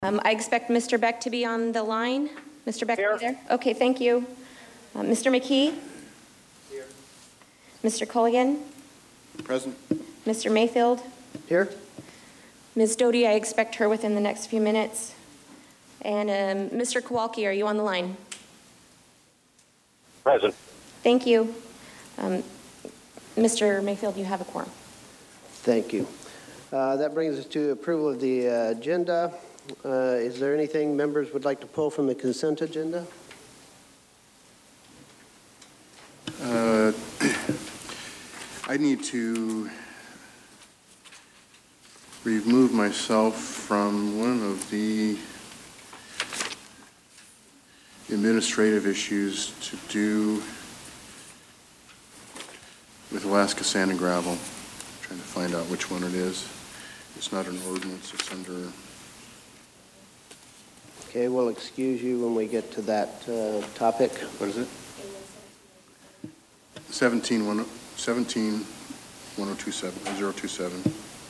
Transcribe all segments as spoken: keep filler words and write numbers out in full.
Um, I expect Mister Beck to be on the line. Mister Beck, are you there? Okay, thank you. Uh, Mister McKee? Here. Mister Culligan? Present. Mister Mayfield? Here. Miz Doty, I expect her within the next few minutes. And um, Mister Kowalski, are you on the line? Present. Thank you. Um, Mister Mayfield, you have a quorum. Thank you. Uh, that brings us to approval of the uh, agenda. Uh, is there anything members would like to pull from the consent agenda? Uh, I need to remove myself from one of the administrative issues to do with Alaska Sand and Gravel. I'm trying to find out which one it is. It's not an ordinance, it's under... Okay, we'll excuse you when we get to that uh, topic. What is it? seventeen one oh two seven, zero two seven.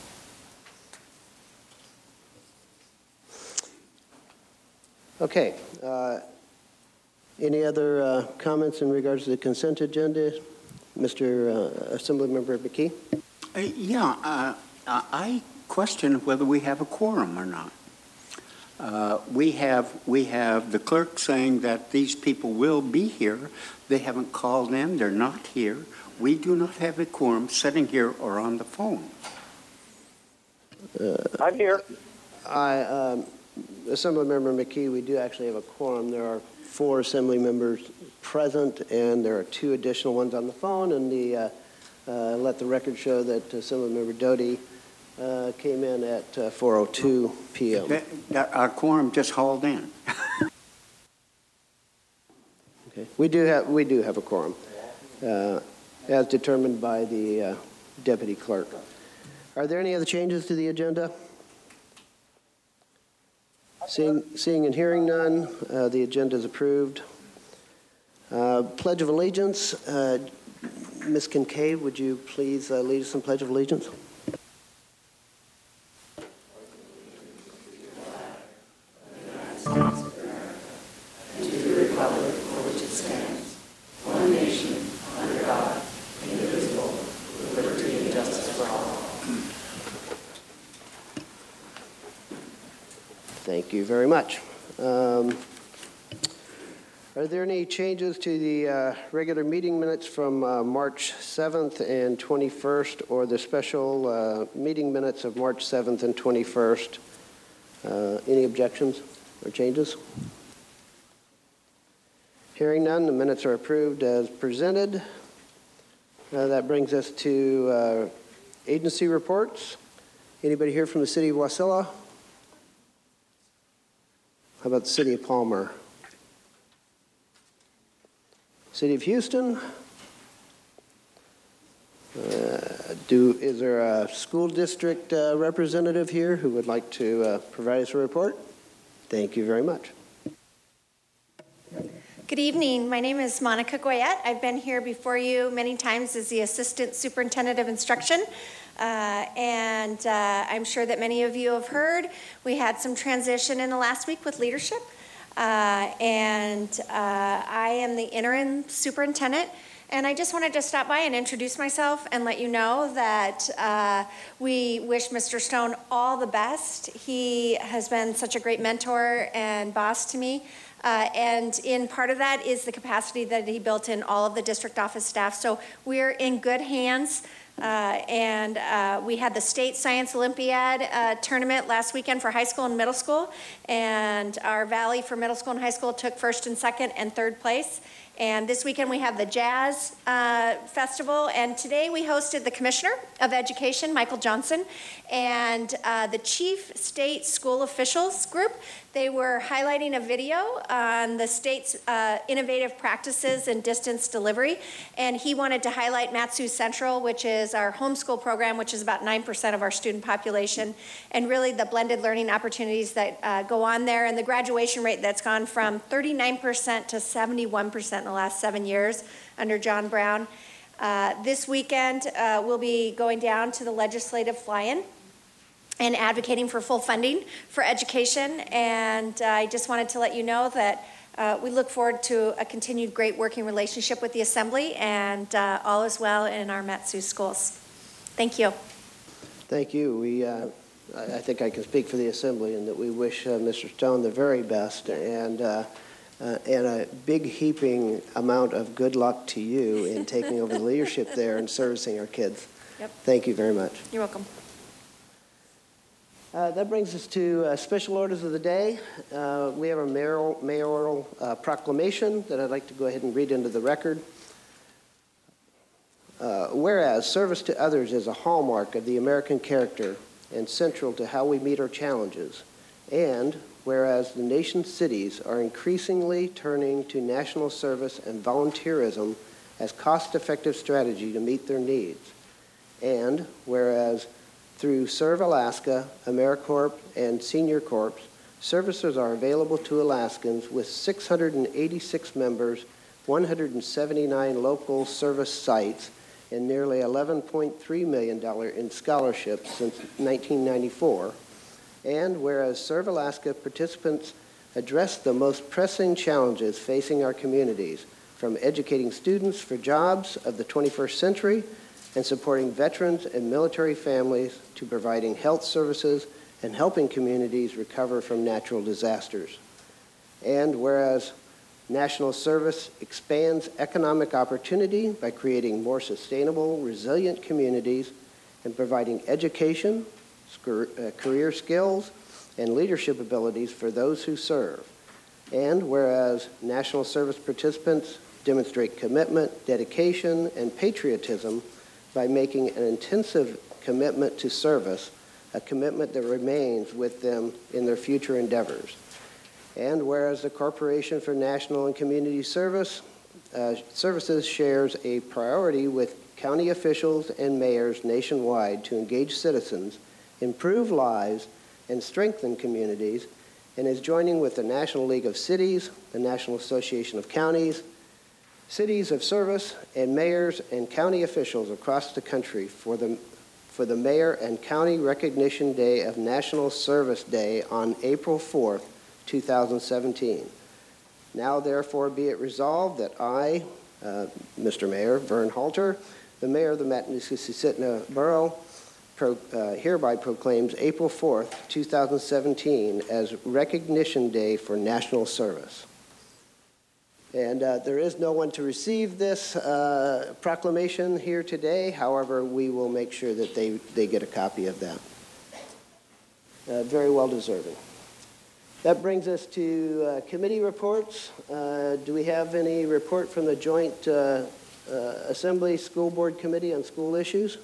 Okay. Uh, any other uh, comments in regards to the consent agenda? Mister Uh, Assemblymember McKee? Uh, yeah, uh, I question whether we have a quorum or not. Uh, we have we have the clerk saying that these people will be here. They haven't called in. They're not here. We do not have a quorum sitting here or on the phone. Uh, I'm here. I, um, Assemblymember McKee, we do actually have a quorum. There are four assembly members present, and there are two additional ones on the phone. And the uh, uh, let the record show that Assemblymember Doty Uh, came in at uh, four oh two p m That, that our quorum just hauled in. Okay. We do have we do have a quorum, uh, as determined by the uh, deputy clerk. Are there any other changes to the agenda? Seeing seeing and hearing none, uh, the agenda is approved. Uh, Pledge of Allegiance. Uh, Miz Kincaid, would you please uh, lead us in Pledge of Allegiance? Thank you very much. Um, are there any changes to the uh, regular meeting minutes from uh, March seventh and twenty-first, or the special uh, meeting minutes of March seventh and twenty-first? Uh, any objections or changes? Hearing none, the minutes are approved as presented. Uh, that brings us to uh, agency reports. Anybody here from the city of Wasilla? How about the city of Palmer? City of Houston? Uh, do, is there a school district uh, representative here who would like to uh, provide us a report? Thank you very much. Good evening. My name is Monica Goyette. I've been here before you many times as the Assistant Superintendent of Instruction. Uh, and uh, I'm sure that many of you have heard we had some transition in the last week with leadership. Uh, and uh, I am the interim superintendent. And I just wanted to stop by and introduce myself and let you know that uh, we wish Mister Stone all the best. He has been such a great mentor and boss to me. Uh, and in part of that is the capacity that he built in all of the district office staff. So we're in good hands. Uh, and uh, we had the State Science Olympiad uh, tournament last weekend for high school and middle school. And our Valley for middle school and high school took first and second and third place. And this weekend we have the Jazz uh, Festival. And today we hosted the Commissioner of Education, Michael Johnson, and uh, the Chief State School Officials Group. They were highlighting a video on the state's uh, innovative practices in distance delivery. And he wanted to highlight Mat-Su Central, which is our homeschool program, which is about nine percent of our student population, and really the blended learning opportunities that uh, go on there, and the graduation rate that's gone from thirty-nine percent to seventy-one percent in the last seven years under John Brown. Uh, this weekend, uh, we'll be going down to the legislative fly-in and advocating for full funding for education. And uh, I just wanted to let you know that uh, we look forward to a continued great working relationship with the Assembly, and uh, all is well in our Mat-Su schools. Thank you. Thank you. We, uh, I I think I can speak for the Assembly in that we wish uh, Mister Stone the very best, and uh, uh, and a big heaping amount of good luck to you in taking over the leadership there and servicing our kids. Yep. Thank you very much. You're welcome. Uh, that brings us to uh, special orders of the day. Uh, we have a mayoral, mayoral uh, proclamation that I'd like to go ahead and read into the record. Uh, whereas service to others is a hallmark of the American character and central to how we meet our challenges, and whereas the nation's cities are increasingly turning to national service and volunteerism as cost-effective strategy to meet their needs, and whereas through Serve Alaska, AmeriCorps, and Senior Corps, services are available to Alaskans with six hundred eighty-six members, one hundred seventy-nine local service sites, and nearly eleven point three million dollars in scholarships since nineteen ninety-four. And whereas Serve Alaska participants address the most pressing challenges facing our communities, from educating students for jobs of the twenty-first century and supporting veterans and military families to providing health services and helping communities recover from natural disasters. And whereas national service expands economic opportunity by creating more sustainable, resilient communities and providing education, career skills, and leadership abilities for those who serve. And whereas national service participants demonstrate commitment, dedication, and patriotism by making an intensive commitment to service, a commitment that remains with them in their future endeavors. And whereas the Corporation for National and Community Service uh, Services shares a priority with county officials and mayors nationwide to engage citizens, improve lives, and strengthen communities, and is joining with the National League of Cities, the National Association of Counties, Cities of Service, and mayors and county officials across the country for the, for the Mayor and County Recognition Day of National Service Day on April fourth, two thousand seventeen. Now, therefore, be it resolved that I, uh, Mister Mayor Vern Halter, the Mayor of the Matanuska-Susitna Borough, pro, uh, hereby proclaims April fourth, two thousand seventeen as Recognition Day for National Service. And uh, there is no one to receive this uh, proclamation here today. However, we will make sure that they, they get a copy of that. Uh, very well deserving. That brings us to uh, committee reports. Uh, do we have any report from the Joint uh, uh, Assembly School Board Committee on School Issues?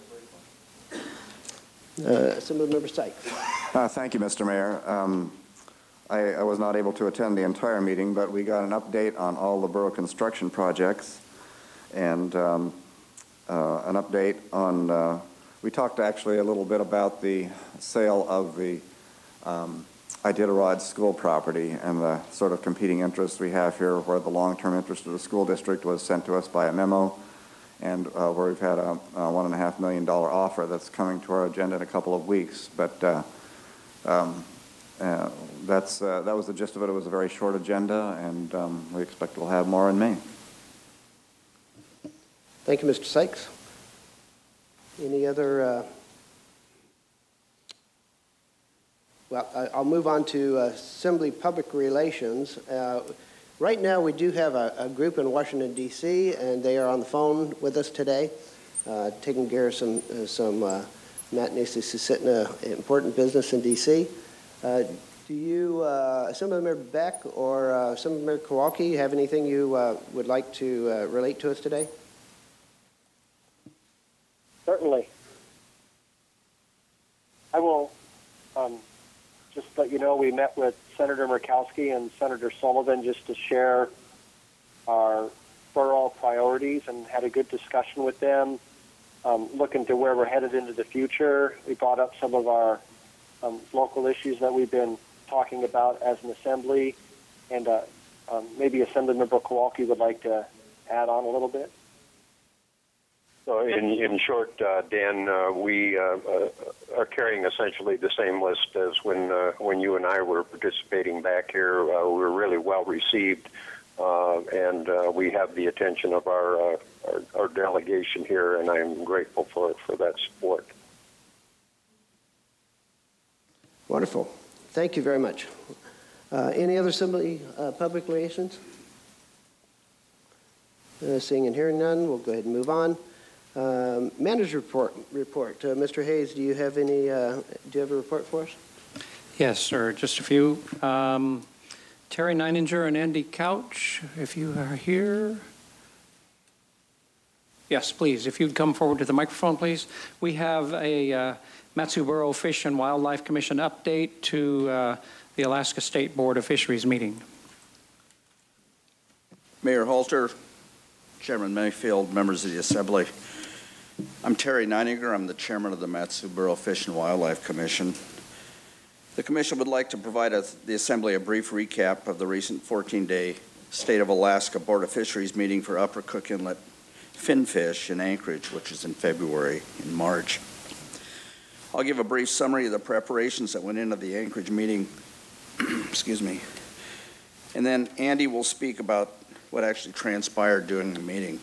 Uh, Assemblymember Sykes. Uh, thank you, Mister Mayor. Um, I, I was not able to attend the entire meeting, but we got an update on all the borough construction projects, and um, uh, an update on, uh, we talked actually a little bit about the sale of the um, Iditarod school property and the sort of competing interests we have here, where the long-term interest of the school district was sent to us by a memo, and uh, where we've had a, a one and a half million dollar offer that's coming to our agenda in a couple of weeks. But uh, um, uh, that's uh, that was the gist of it. It was a very short agenda, and um, we expect we'll have more in May. Thank you, Mister Sykes. Any other? Uh, well, I, I'll move on to uh, Assembly Public Relations. Uh, right now, we do have a, a group in Washington, D C, and they are on the phone with us today, uh, taking care of some uh, some uh, Matanuska-Susitna important business in D C. Uh, do you, uh, Assemblymember Beck or uh, Assemblymember Kowalski, have anything you uh, would like to uh, relate to us today? Certainly. I will um, just let you know we met with Senator Murkowski and Senator Sullivan just to share our borough priorities and had a good discussion with them, um, looking to where we're headed into the future. We brought up some of our um, local issues that we've been talking about as an assembly, and uh, um, maybe Assemblymember Kowalski would like to add on a little bit. So in, in short, uh, Dan, uh, we uh, uh, are carrying essentially the same list as when uh, when you and I were participating back here. Uh, we were really well received, uh, and uh, we have the attention of our, uh, our our delegation here, and I am grateful for for that support. Wonderful. Thank you very much. Uh, any other assembly uh, public relations? Uh, seeing and hearing none, we'll go ahead and move on. Um, manager report. Report. Uh, Mister Hayes, do you have any? Uh, do you have a report for us? Yes, sir. Just a few. Um, Terry Neininger and Andy Couch, if you are here. Yes, please. If you'd come forward to the microphone, please. We have a uh, Mat-Su Borough Fish and Wildlife Commission update to uh, the Alaska State Board of Fisheries meeting. Mayor Halter, Chairman Mayfield, members of the Assembly. I'm Terry Neininger. I'm the chairman of the Mat-Su Borough Fish and Wildlife Commission. The Commission would like to provide a, the Assembly a brief recap of the recent fourteen-day State of Alaska Board of Fisheries meeting for Upper Cook Inlet finfish in Anchorage, which is in February and March. I'll give a brief summary of the preparations that went into the Anchorage meeting, excuse me, and then Andy will speak about what actually transpired during the meeting.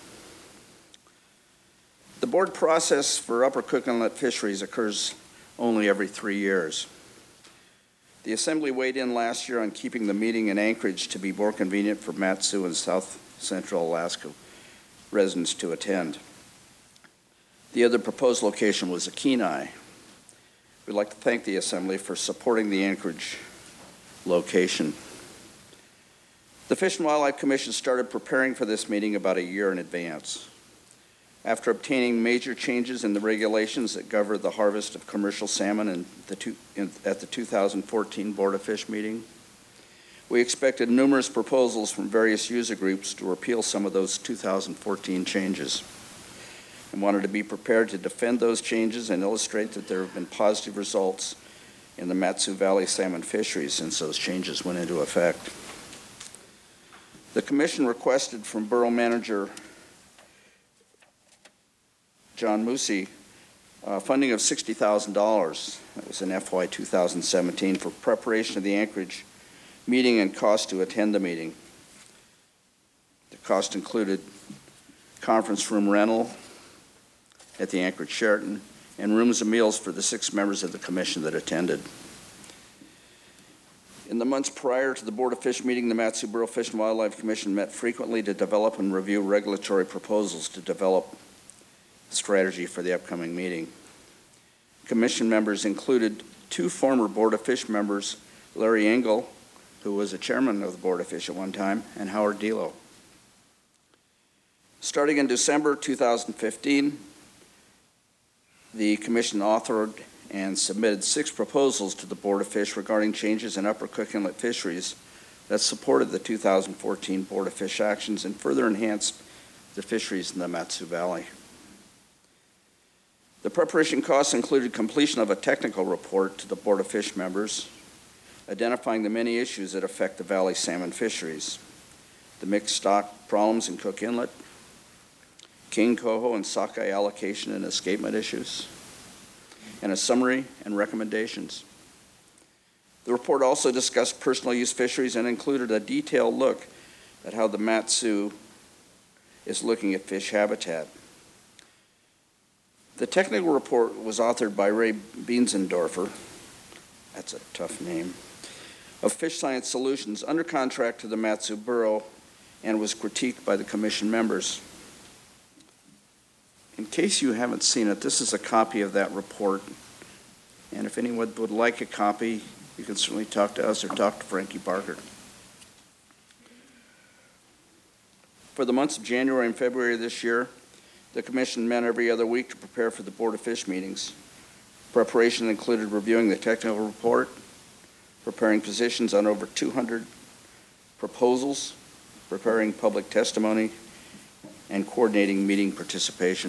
The board process for Upper Cook Inlet fisheries occurs only every three years. The Assembly weighed in last year on keeping the meeting in Anchorage to be more convenient for Mat-Su and South Central Alaska residents to attend. The other proposed location was a Kenai. We'd like to thank the Assembly for supporting the Anchorage location. The Fish and Wildlife Commission started preparing for this meeting about a year in advance. After obtaining major changes in the regulations that govern the harvest of commercial salmon in the two, in, at the two thousand fourteen Board of Fish meeting, we expected numerous proposals from various user groups to repeal some of those two thousand fourteen changes, and wanted to be prepared to defend those changes and illustrate that there have been positive results in the Mat-Su Valley salmon fisheries since those changes went into effect. The Commission requested from Borough Manager John Moosey uh, funding of sixty thousand dollars. That was in F Y two thousand seventeen for preparation of the Anchorage meeting and cost to attend the meeting. The cost included conference room rental at the Anchorage Sheraton and rooms and meals for the six members of the Commission that attended. In the months prior to the Board of Fish meeting, the Mat-Su Borough Fish and Wildlife Commission met frequently to develop and review regulatory proposals to develop strategy for the upcoming meeting. Commission members included two former Board of Fish members, Larry Engel, who was a chairman of the Board of Fish at one time, and Howard Delo. Starting in December two thousand fifteen, the Commission authored and submitted six proposals to the Board of Fish regarding changes in Upper Cook Inlet fisheries that supported the two thousand fourteen Board of Fish actions and further enhanced the fisheries in the Mat-Su Valley. The preparation costs included completion of a technical report to the Board of Fish members, identifying the many issues that affect the valley salmon fisheries, the mixed stock problems in Cook Inlet, king, coho, and sockeye allocation and escapement issues, and a summary and recommendations. The report also discussed personal use fisheries and included a detailed look at how the Mat-Su is looking at fish habitat. The technical report was authored by Ray Bienzendorfer, that's a tough name, of Fish Science Solutions, under contract to the Mat-Su Borough, and was critiqued by the Commission members. In case you haven't seen it, this is a copy of that report, and if anyone would like a copy, you can certainly talk to us or talk to Frankie Barker. For the months of January and February of this year, the Commission met every other week to prepare for the Board of Fish meetings. Preparation included reviewing the technical report, preparing positions on over two hundred proposals, preparing public testimony, and coordinating meeting participation.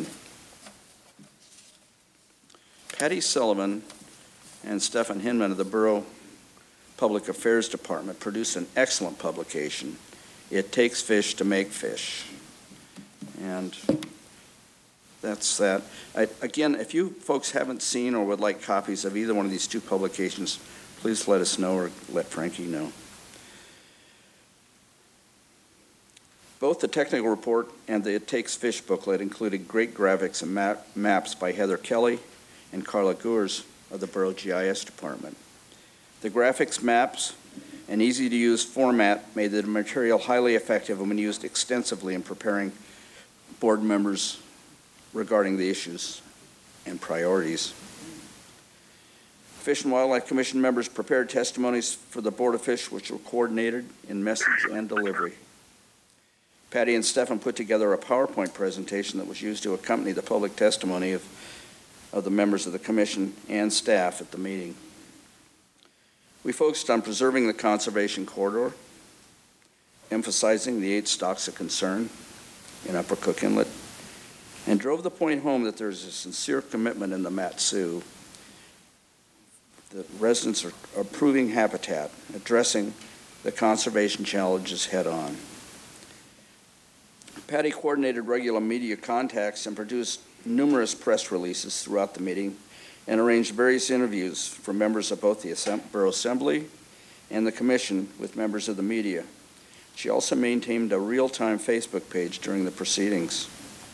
Patty Sullivan and Stefan Hinman of the Borough Public Affairs Department produced an excellent publication, It Takes Fish to Make Fish. And that's that. I- Again, if you folks haven't seen or would like copies of either one of these two publications, please let us know or let Frankie know. Both the technical report and the It Takes Fish booklet included great graphics and map, maps by Heather Kelly and Carla Goers of the Borough G I S Department. The graphics, maps, and easy-to-use format made the material highly effective and when used extensively in preparing board members regarding the issues and priorities. Fish and Wildlife Commission members prepared testimonies for the Board of Fish, which were coordinated in message and delivery. Patty and Stefan put together a PowerPoint presentation that was used to accompany the public testimony of, of the members of the commission and staff at the meeting. We focused on preserving the conservation corridor, emphasizing the eight stocks of concern in Upper Cook Inlet, and drove the point home that there's a sincere commitment in the Mat-Su. The residents are approving habitat, addressing the conservation challenges head-on. Patty coordinated regular media contacts and produced numerous press releases throughout the meeting and arranged various interviews for members of both the Borough Assembly and the Commission with members of the media. She also maintained a real-time Facebook page during the proceedings.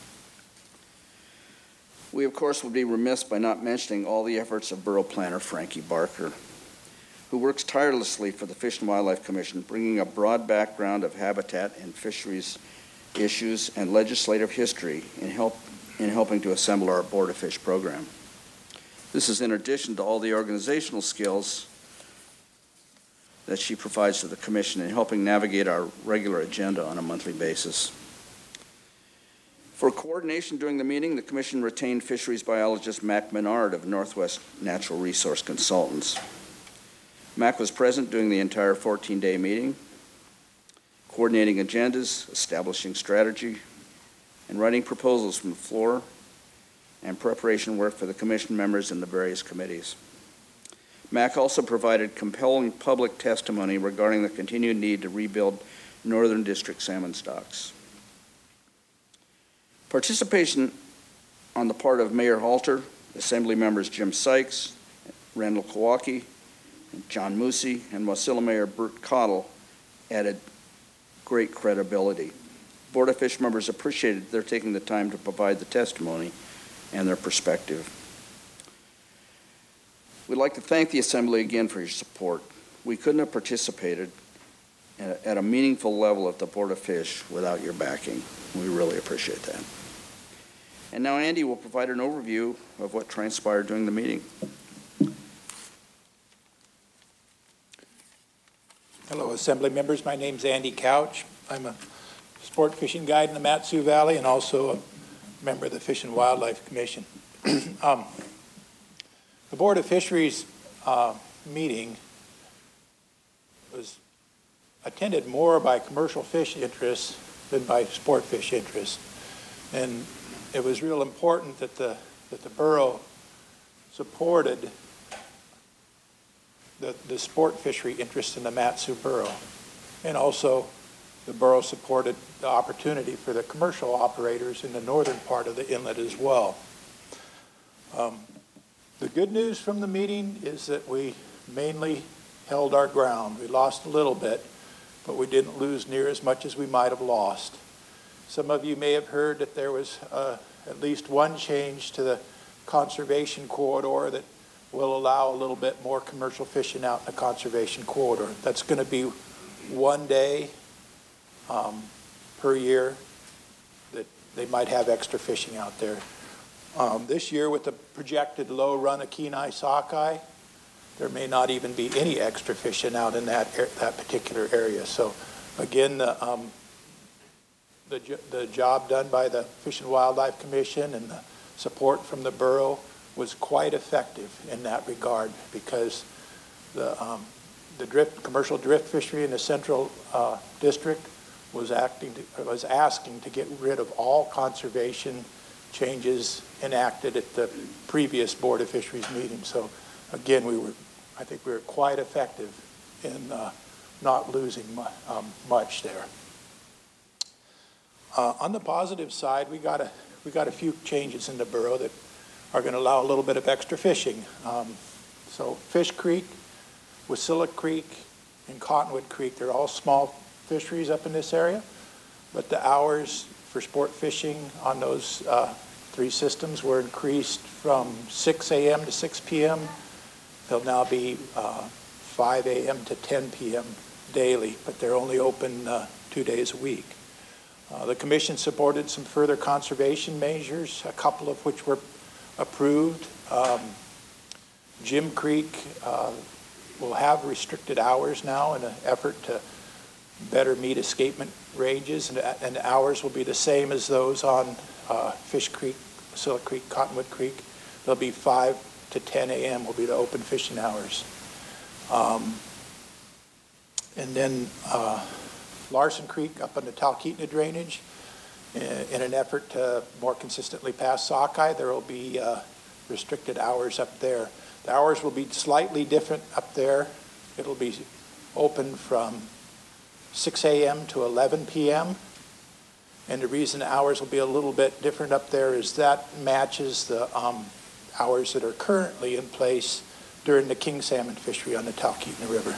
We, of course, would be remiss by not mentioning all the efforts of Borough Planner Frankie Barker, who works tirelessly for the Fish and Wildlife Commission, bringing a broad background of habitat and fisheries issues and legislative history in, help, in helping to assemble our Board of Fish program. This is in addition to all the organizational skills that she provides to the Commission in helping navigate our regular agenda on a monthly basis. For coordination during the meeting, the Commission retained fisheries biologist Mac Menard of Northwest Natural Resource Consultants. Mac was present during the entire fourteen-day meeting, coordinating agendas, establishing strategy, and writing proposals from the floor and preparation work for the Commission members and the various committees. Mac also provided compelling public testimony regarding the continued need to rebuild Northern District salmon stocks. Participation on the part of Mayor Halter, Assembly members Jim Sykes, Randall Kowalki, John Moosey, and Wasilla Mayor Bert Cottle added great credibility. Board of Fish members appreciated their taking the time to provide the testimony and their perspective. We'd like to thank the Assembly again for your support. We couldn't have participated at, at a meaningful level at the Board of Fish without your backing. We really appreciate that. And now Andy will provide an overview of what transpired during the meeting. Hello, Assembly members. My name's Andy Couch. I'm a sport fishing guide in the Mat-Su Valley and also a member of the Fish and Wildlife Commission. um, the Board of Fisheries uh, meeting was attended more by commercial fish interests than by sport fish interests. And it was real important that the, that the borough supported the, the sport fishery interest in the Mat-Su borough. And also the borough supported the opportunity for the commercial operators in the northern part of the inlet as well. Um, the good news from the meeting is that we mainly held our ground. We lost a little bit, but we didn't lose near as much as we might have lost. Some of you may have heard that there was uh, at least one change to the conservation corridor that will allow a little bit more commercial fishing out in the conservation corridor. That's going to be one day um, per year that they might have extra fishing out there. Um, this year, with the projected low run of Kenai sockeye, there may not even be any extra fishing out in that that particular area. So, again, the um, the, the job done by the Fish and Wildlife Commission and the support from the borough was quite effective in that regard, because the um, the drift commercial drift fishery in the central uh, district was acting to, was asking to get rid of all conservation changes enacted at the previous Board of Fisheries meeting. So again, we were, I think we were quite effective in uh, not losing mu um, much there. Uh, on the positive side, we got a we got a few changes in the borough that are going to allow a little bit of extra fishing. Um, so Fish Creek, Wasilla Creek, and Cottonwood Creek, they're all small fisheries up in this area, but the hours for sport fishing on those uh, three systems were increased from six a m to six p m They'll now be uh, five a m to ten p m daily, but they're only open uh, two days a week. Uh, the commission supported some further conservation measures, a couple of which were approved. Um, Jim Creek uh, will have restricted hours now in an effort to better meet escapement ranges, and, and the hours will be the same as those on uh, Fish Creek, Wasilla Creek, Cottonwood Creek. They'll be five to ten a m will be the open fishing hours. Um, and then uh, Larson Creek up on the Talkeetna drainage, in, in an effort to more consistently pass sockeye, there will be uh, restricted hours up there. The hours will be slightly different up there. It'll be open from six a m to eleven p m And the reason the hours will be a little bit different up there is that matches the um, hours that are currently in place during the king salmon fishery on the Talkeetna River.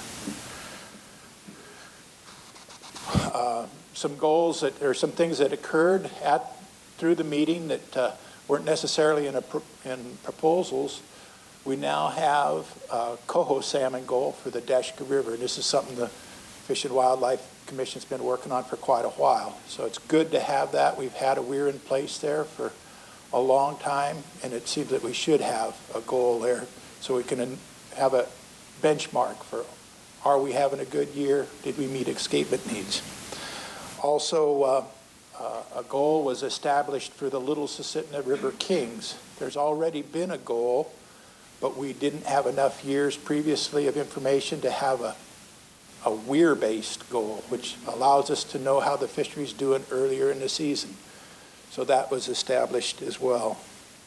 Uh, some goals that, or some things that occurred at through the meeting that uh, weren't necessarily in, a, in proposals. We now have a coho salmon goal for the Deshka River, and this is something the Fish and Wildlife Commission's been working on for quite a while. So it's good to have that. We've had a weir in place there for a long time, and it seems that we should have a goal there so we can have a benchmark for, are we having a good year? Did we meet escapement needs? Also, uh, uh, a goal was established for the Little Susitna River Kings. There's already been a goal, but we didn't have enough years previously of information to have a a weir-based goal, which allows us to know how the fishery's doing earlier in the season. So that was established as well.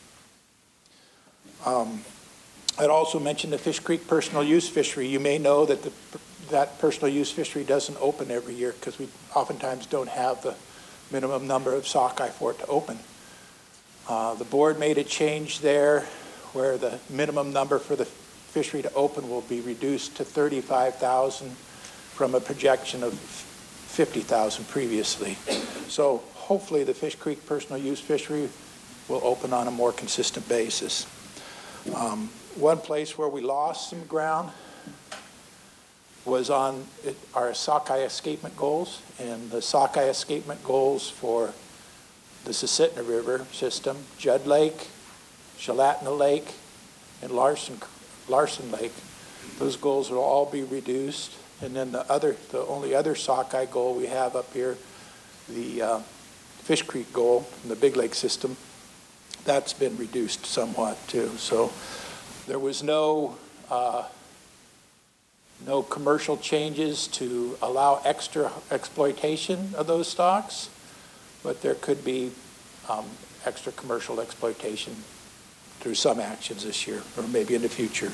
Um, I'd also mention the Fish Creek personal use fishery. You may know that the, that personal use fishery doesn't open every year because we oftentimes don't have the minimum number of sockeye for it to open. Uh, the board made a change there where the minimum number for the fishery to open will be reduced to thirty-five thousand from a projection of fifty thousand previously. So hopefully the Fish Creek personal use fishery will open on a more consistent basis. Um, one place where we lost some ground was on it, our sockeye escapement goals, and the sockeye escapement goals for the Susitna River system, Judd Lake, Shalatna Lake, and Larson, Larson Lake. Those goals will all be reduced. And then the other, the only other sockeye goal we have up here, the uh, Fish Creek goal from the Big Lake system, that's been reduced somewhat too. So there was no uh, no commercial changes to allow extra exploitation of those stocks, but there could be um, extra commercial exploitation through some actions this year or maybe in the future.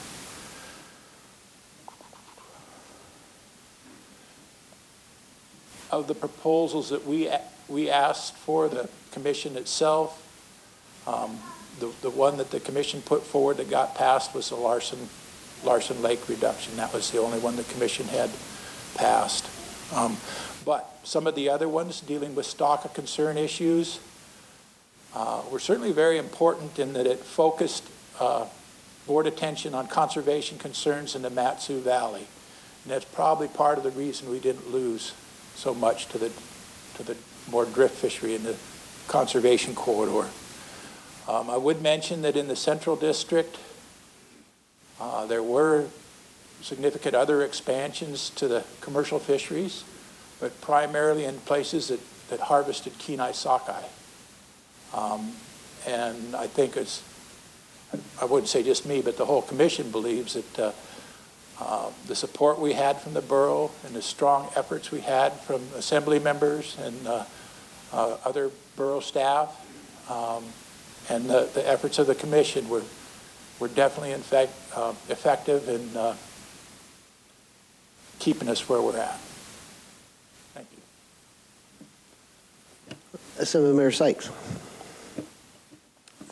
Of the proposals that we we asked for, the commission itself, um, the, the one that the commission put forward that got passed was the Larson, Larson Lake reduction. That was the only one the commission had passed. Um, but some of the other ones dealing with stock of concern issues uh, were certainly very important in that it focused uh, board attention on conservation concerns in the Mat-Su Valley. And that's probably part of the reason we didn't lose so much to the to the more drift fishery in the conservation corridor. Um, I would mention that in the Central District, uh, there were significant other expansions to the commercial fisheries, but primarily in places that, that harvested Kenai sockeye. Um, and I think it's, I wouldn't say just me, but the whole commission believes that uh, Uh, the support we had from the borough and the strong efforts we had from assembly members and uh, uh, other borough staff um, and the, the efforts of the commission were, were definitely in fact uh, effective in uh, keeping us where we're at. Thank you. Assemblymember Sykes.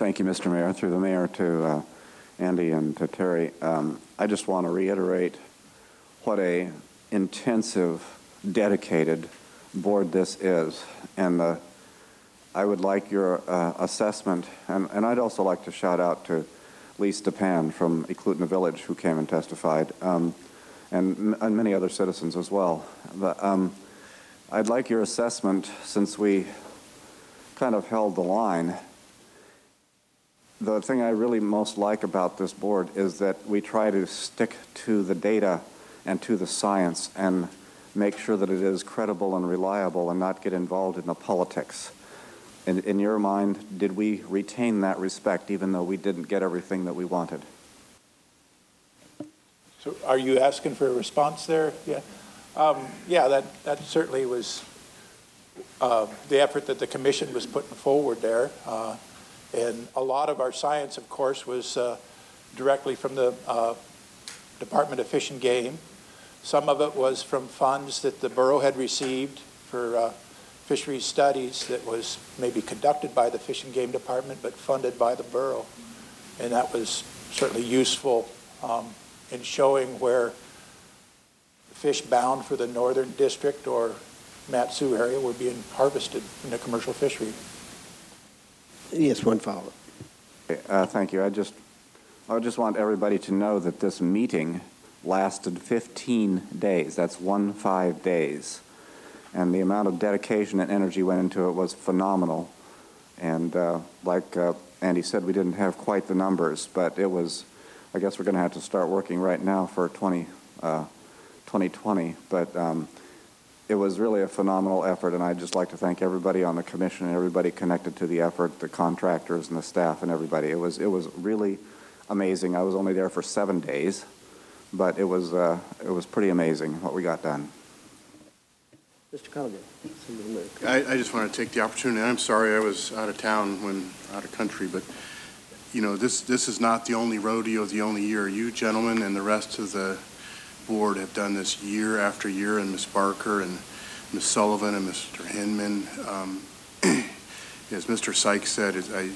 Thank you, Mister Mayor. Through the mayor to uh, Andy and to Terry, um, I just want to reiterate what a intensive, dedicated board this is. And uh, I would like your uh, assessment, and, and I'd also like to shout out to Lee Stepan from Eklutna Village, who came and testified, um, and, and many other citizens as well. But, um, I'd like your assessment, since we kind of held the line. The thing I really most like about this board is that we try to stick to the data and to the science and make sure that it is credible and reliable and not get involved in the politics. In, in your mind, did we retain that respect even though we didn't get everything that we wanted? So are you asking for a response there? Yeah. Um, yeah, that, that certainly was uh, the effort that the commission was putting forward there. Uh, and a lot of our science, of course, was uh, directly from the uh, Department of Fish and Game. Some of it was from funds that the borough had received for uh, fisheries studies that was maybe conducted by the Fish and Game Department but funded by the borough. And that was certainly useful um, in showing where fish bound for the northern district or Mat-Su area were being harvested in a commercial fishery. Yes, one follow-up. Uh, thank you. I just, I just want everybody to know that this meeting lasted fifteen days. That's one five days. And the amount of dedication and energy went into it was phenomenal. And uh, like uh, Andy said, we didn't have quite the numbers, but it was, I guess we're going to have to start working right now for twenty twenty. But um, it was really a phenomenal effort, and I'd just like to thank everybody on the commission and everybody connected to the effort, the contractors and the staff and everybody. It was, it was really amazing. I was only there for seven days, but it was, uh, it was pretty amazing what we got done. Mister Culligan. I, I just want to take the opportunity. I'm sorry I was out of town when out of country, but you know, this this is not the only rodeo, the only year. You gentlemen and the rest of the board have done this year after year, and Miz Barker and Miz Sullivan and Mister Hinman. Um, as Mister Sykes said, as I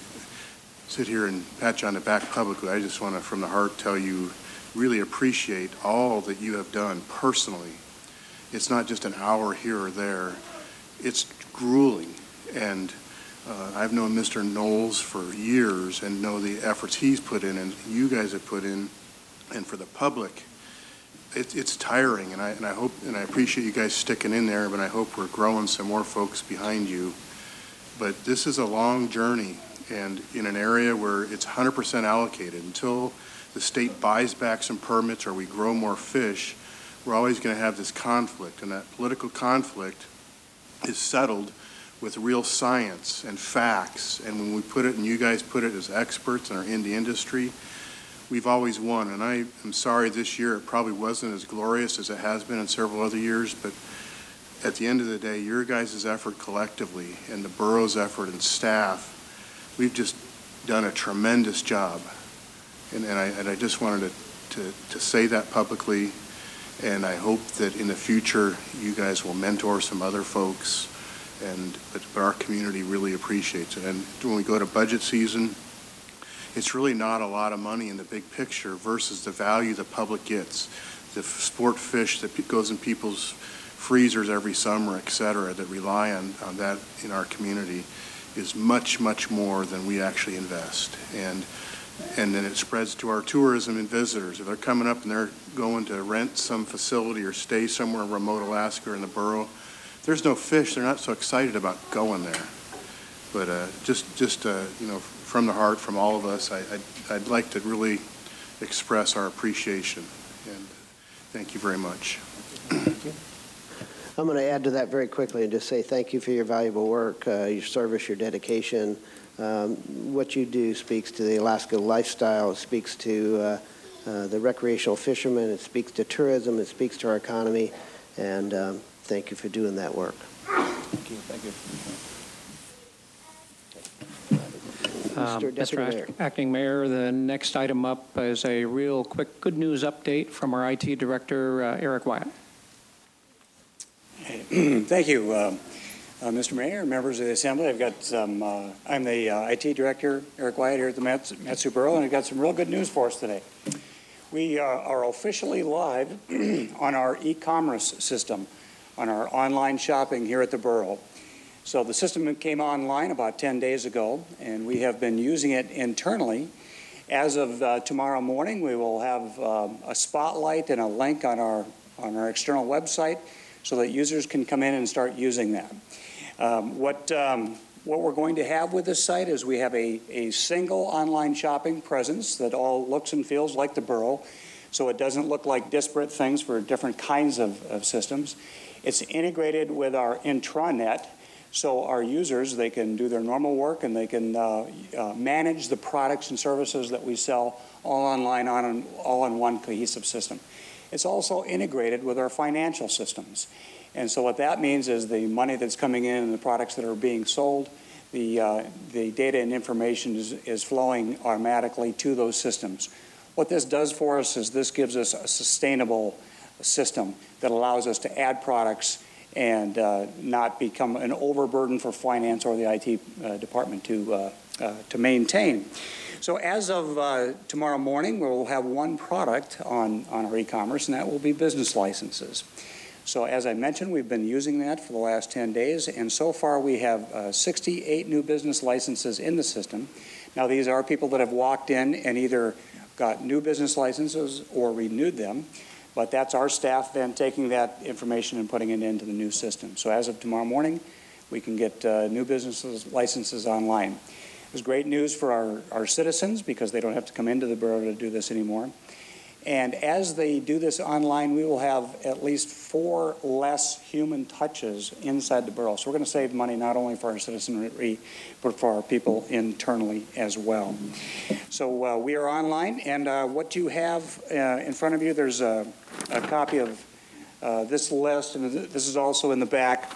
sit here and pat you on the back publicly, I just want to, from the heart, tell you, really appreciate all that you have done personally. It's not just an hour here or there. It's grueling. And uh, I've known Mister Knowles for years and know the efforts he's put in and you guys have put in. And for the public, it, it's tiring. And I, and I hope, and I appreciate you guys sticking in there, but I hope we're growing some more folks behind you. But this is a long journey, and in an area where it's one hundred percent allocated. Until the state buys back some permits or we grow more fish, we're always going to have this conflict, and that political conflict is settled with real science and facts. And when we put it, and you guys put it as experts and are in the industry, we've always won. And I am sorry this year it probably wasn't as glorious as it has been in several other years, but at the end of the day, your guys' effort collectively and the borough's effort and staff, we've just done a tremendous job. And, and, I, and I just wanted to, to, to say that publicly. And I hope that in the future, you guys will mentor some other folks, and but, but our community really appreciates it. And when we go to budget season, it's really not a lot of money in the big picture versus the value the public gets. The sport fish that goes in people's freezers every summer, et cetera, that rely on, on that in our community is much, much more than we actually invest. And And then it spreads to our tourism and visitors. If they're coming up and they're going to rent some facility or stay somewhere in remote Alaska or in the borough, there's no fish. They're not so excited about going there. But uh, just, just uh, you know, from the heart, from all of us, I, I'd, I'd like to really express our appreciation. And thank you very much. Thank you. I'm going to add to that very quickly and just say thank you for your valuable work, uh, your service, your dedication. Um, what you do speaks to the Alaska lifestyle, it speaks to uh, uh, the recreational fishermen, it speaks to tourism, it speaks to our economy, and um, thank you for doing that work. Thank you. Thank you. Um, Mister Mister Deputy Act- Mayor. Acting Mayor, the next item up is a real quick good news update from our I T Director, uh, Eric Wyatt. Thank you. Um, Uh, Mister Mayor, members of the Assembly, I've got some, uh, I'm the uh, I T Director, Eric Wyatt, here at the Mats- Mat-Su Borough, and I've got some real good news for us today. We uh, are officially live on our e-commerce system, on our online shopping here at the Borough. So the system came online about ten days ago, and we have been using it internally. As of uh, tomorrow morning, we will have um, a spotlight and a link on our on our external website so that users can come in and start using that. Um, what um, what we're going to have with this site is we have a, a single online shopping presence that all looks and feels like the Borough, so it doesn't look like disparate things for different kinds of, of systems. It's integrated with our intranet, so our users, they can do their normal work and they can uh, uh, manage the products and services that we sell all online, on an, all in one cohesive system. It's also integrated with our financial systems. And so what that means is the money that's coming in and the products that are being sold, the, uh, the data and information is, is flowing automatically to those systems. What this does for us is this gives us a sustainable system that allows us to add products and uh, not become an overburden for finance or the I T uh, department to, uh, uh, to maintain. So as of uh, tomorrow morning, we'll have one product on, on our e-commerce, and that will be business licenses. So as I mentioned, we've been using that for the last ten days, and so far we have uh, sixty-eight new business licenses in the system. Now these are people that have walked in and either got new business licenses or renewed them. But that's our staff then taking that information and putting it into the new system. So as of tomorrow morning, we can get uh, new business licenses online. It's great news for our, our citizens because they don't have to come into the Borough to do this anymore. And as they do this online, we will have at least four less human touches inside the Borough. So we're going to save money not only for our citizenry, but for our people internally as well. So uh, we are online, and uh, what you have uh, in front of you, there's a, a copy of uh, this list, and this is also in the back.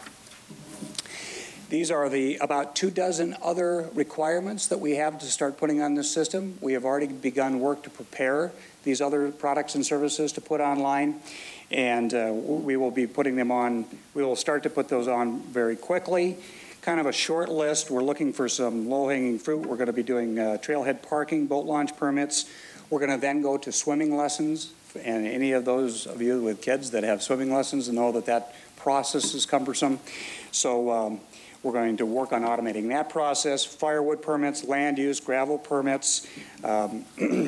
These are the about two dozen other requirements that we have to start putting on this system. We have already begun work to prepare these other products and services to put online, and uh, we will be putting them on. We will start to put those on very quickly. Kind of a short list. We're looking for some low-hanging fruit. We're going to be doing uh, trailhead parking, boat launch permits. We're going to then go to swimming lessons, and any of those of you with kids that have swimming lessons know that that process is cumbersome. So um, we're going to work on automating that process. Firewood permits, land use, gravel permits, um,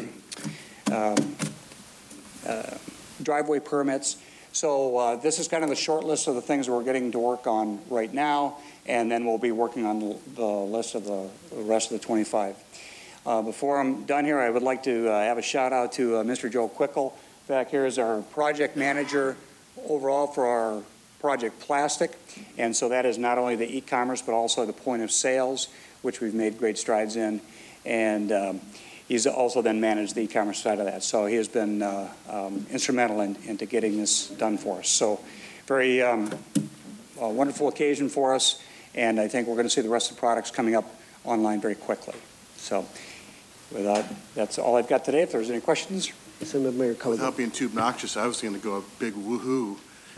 um, uh, driveway permits. So uh, this is kind of the short list of the things we're getting to work on right now, and then we'll be working on the, the list of the, the rest of the twenty-five. Uh, before I'm done here, I would like to uh, have a shout out to uh, Mister Joe Quickle. Back here is our project manager overall for our Project Plastic, and so that is not only the e-commerce but also the point of sales, which we've made great strides in, and um, he's also then managed the e-commerce side of that. So he has been uh, um, instrumental in, into getting this done for us. So very um, a wonderful occasion for us, and I think we're going to see the rest of the products coming up online very quickly. So with that, that's all I've got today. If there's any questions. Without being too obnoxious, I was going to go a big woohoo.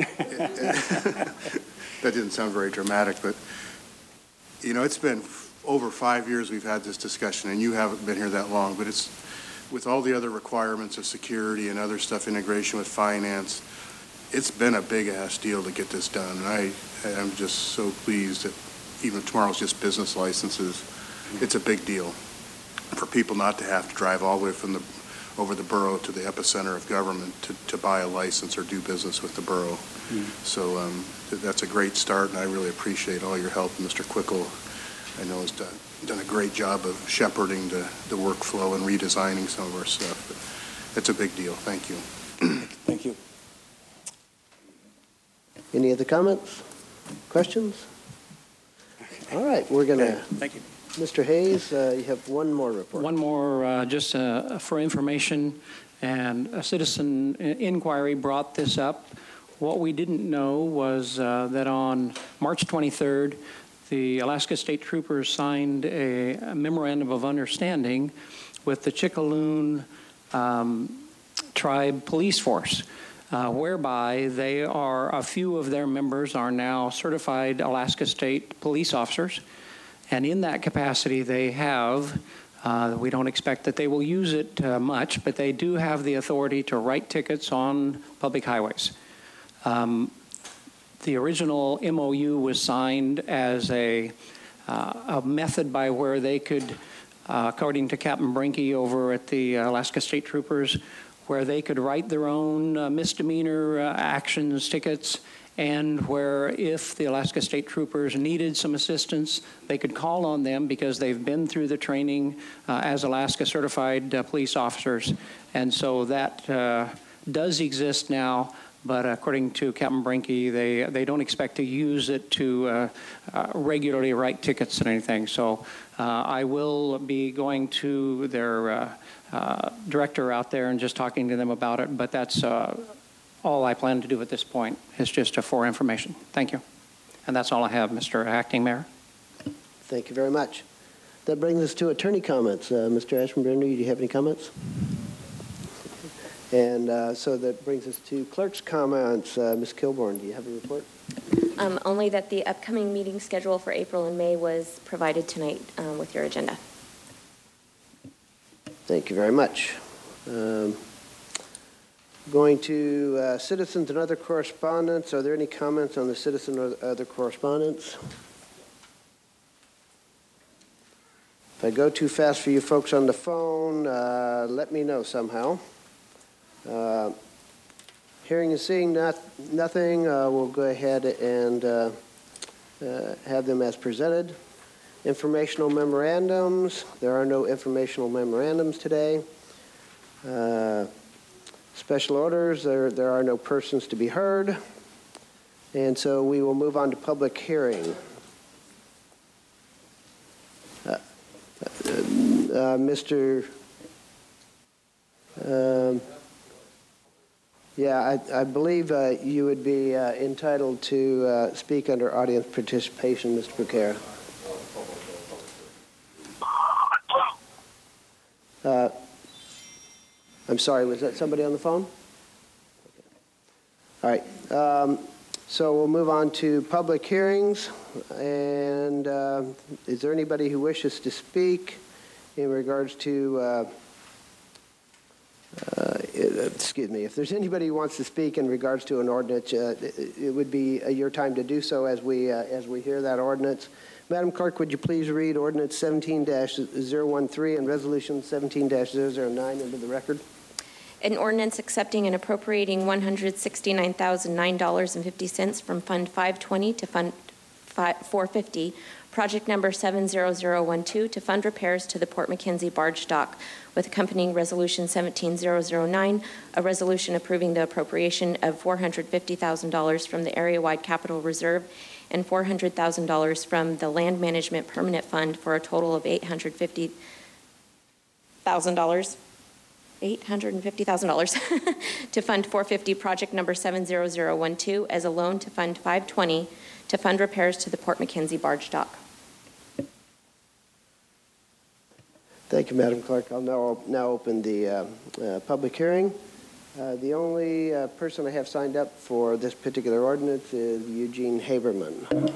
That didn't sound very dramatic, but you know, it's been over five years we've had this discussion, and you haven't been here that long, but it's with all the other requirements of security and other stuff, integration with finance, it's been a big ass deal to get this done. And I am just so pleased that even if tomorrow's just business licenses, it's a big deal for people not to have to drive all the way from the over the borough to the epicenter of government to, to buy a license or do business with the borough. Mm. So um, th that's a great start, and I really appreciate all your help. Mister Quickle, I know, has done, done a great job of shepherding the, the workflow and redesigning some of our stuff. But it's a big deal. Thank you. Thank you. Any other comments, questions? All right, we're going to. Thank you. Mister Hayes, uh, you have one more report. One more uh, just uh, for information, and a citizen inquiry brought this up. What we didn't know was uh, that on March twenty-third, the Alaska State Troopers signed a, a memorandum of understanding with the Chickaloon um, Tribe Police Force. uh, whereby they are, a few of their members are now certified Alaska State police officers. And in that capacity, they have, uh, we don't expect that they will use it uh, much, but they do have the authority to write tickets on public highways. Um, the original M O U was signed as a, uh, a method by where they could, uh, according to Captain Brinke over at the Alaska State Troopers, where they could write their own uh, misdemeanor uh, actions tickets, and where if the Alaska State Troopers needed some assistance, they could call on them because they've been through the training uh, as Alaska certified uh, police officers. And so that uh, does exist now, but according to Captain Brinke, they, they don't expect to use it to uh, uh, regularly write tickets and anything. So uh, I will be going to their uh, uh, director out there and just talking to them about it, but that's uh, all I plan to do at this point is just uh, for information. Thank you. And that's all I have, Mister Acting Mayor. Thank you very much. That brings us to attorney comments. Uh, Mister Ashburn-Bender, do you have any comments? And uh, so that brings us to clerk's comments. Uh, Miz Kilborn, do you have a report? Um, only that the upcoming meeting schedule for April and May was provided tonight um, with your agenda. Thank you very much. Um, going to uh, citizens and other correspondence. Are there any comments on the citizen or other correspondence? If I go too fast for you folks on the phone, uh, let me know somehow. Uh, hearing and seeing not, nothing, uh, we'll go ahead and uh, uh, have them as presented. Informational memorandums. There are no informational memorandums today. Uh, special orders. There, there are no persons to be heard. And so we will move on to public hearing. Uh, uh, Mister Um, yeah, I, I believe uh, you would be uh, entitled to uh, speak under audience participation, Mister Bouquet. Uh, I'm sorry, was that somebody on the phone? Okay. All right. Um, so we'll move on to public hearings. And uh, is there anybody who wishes to speak in regards to, uh, uh, excuse me, if there's anybody who wants to speak in regards to an ordinance, uh, it, it would be uh, your time to do so as we, uh, as we hear that ordinance. Madam Clerk, would you please read Ordinance seventeen dash zero one three and Resolution seventeen dash zero zero nine into the record? An ordinance accepting and appropriating one hundred sixty-nine thousand nine dollars and fifty cents from Fund five twenty to Fund four fifty, project number seven zero zero one two, to fund repairs to the Port McKenzie barge dock, with accompanying Resolution seventeen zero zero nine, a resolution approving the appropriation of four hundred fifty thousand dollars from the area-wide capital reserve and four hundred thousand dollars from the Land Management Permanent Fund for a total of eight hundred fifty thousand dollars. eight hundred fifty thousand dollars to Fund four fifty, project number seven zero zero one two, as a loan to Fund five twenty to fund repairs to the Port McKenzie barge dock. Thank you, Madam Clerk. I'll now, now open the uh, uh, public hearing. Uh, the only uh, person I have signed up for this particular ordinance is Eugene Haberman.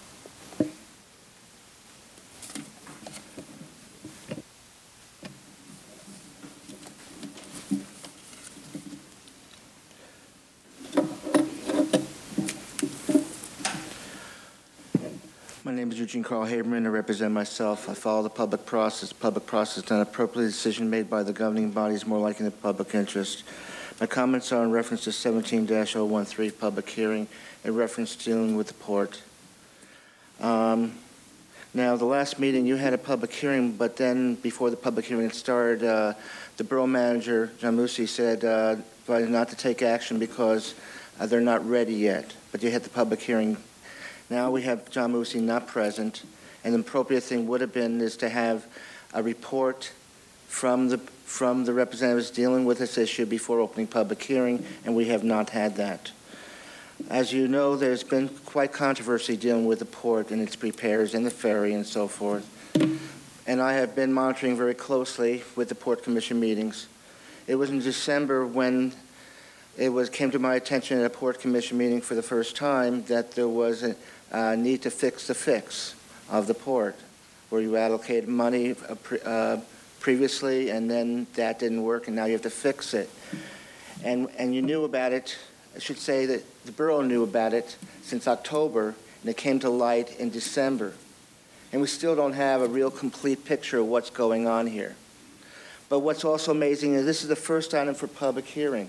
My name is Eugene Carl Haberman. I represent myself. I follow the public process. Public process is not an appropriate decision made by the governing bodies more likely in the public interest. My comments are in reference to seventeen dash zero one three, public hearing, in reference to dealing with the port. Um, now, the last meeting, you had a public hearing, but then before the public hearing started, uh, the borough manager, John Musi, said uh, not to take action because uh, they're not ready yet. But you had the public hearing. Now we have John Musi not present, and the appropriate thing would have been is to have a report from the from the representatives dealing with this issue before opening public hearing, and we have not had that. As you know, there's been quite controversy dealing with the port and its repairs and the ferry and so forth. And I have been monitoring very closely with the Port Commission meetings. It was in December when it was came to my attention at a Port Commission meeting for the first time that there was a uh, need to fix the fix of the port, where you allocated money uh, pre- uh, previously, and then that didn't work, and now you have to fix it. And and you knew about it. I should say that the borough knew about it since October, and it came to light in December. And we still don't have a real complete picture of what's going on here. But what's also amazing is this is the first item for public hearing.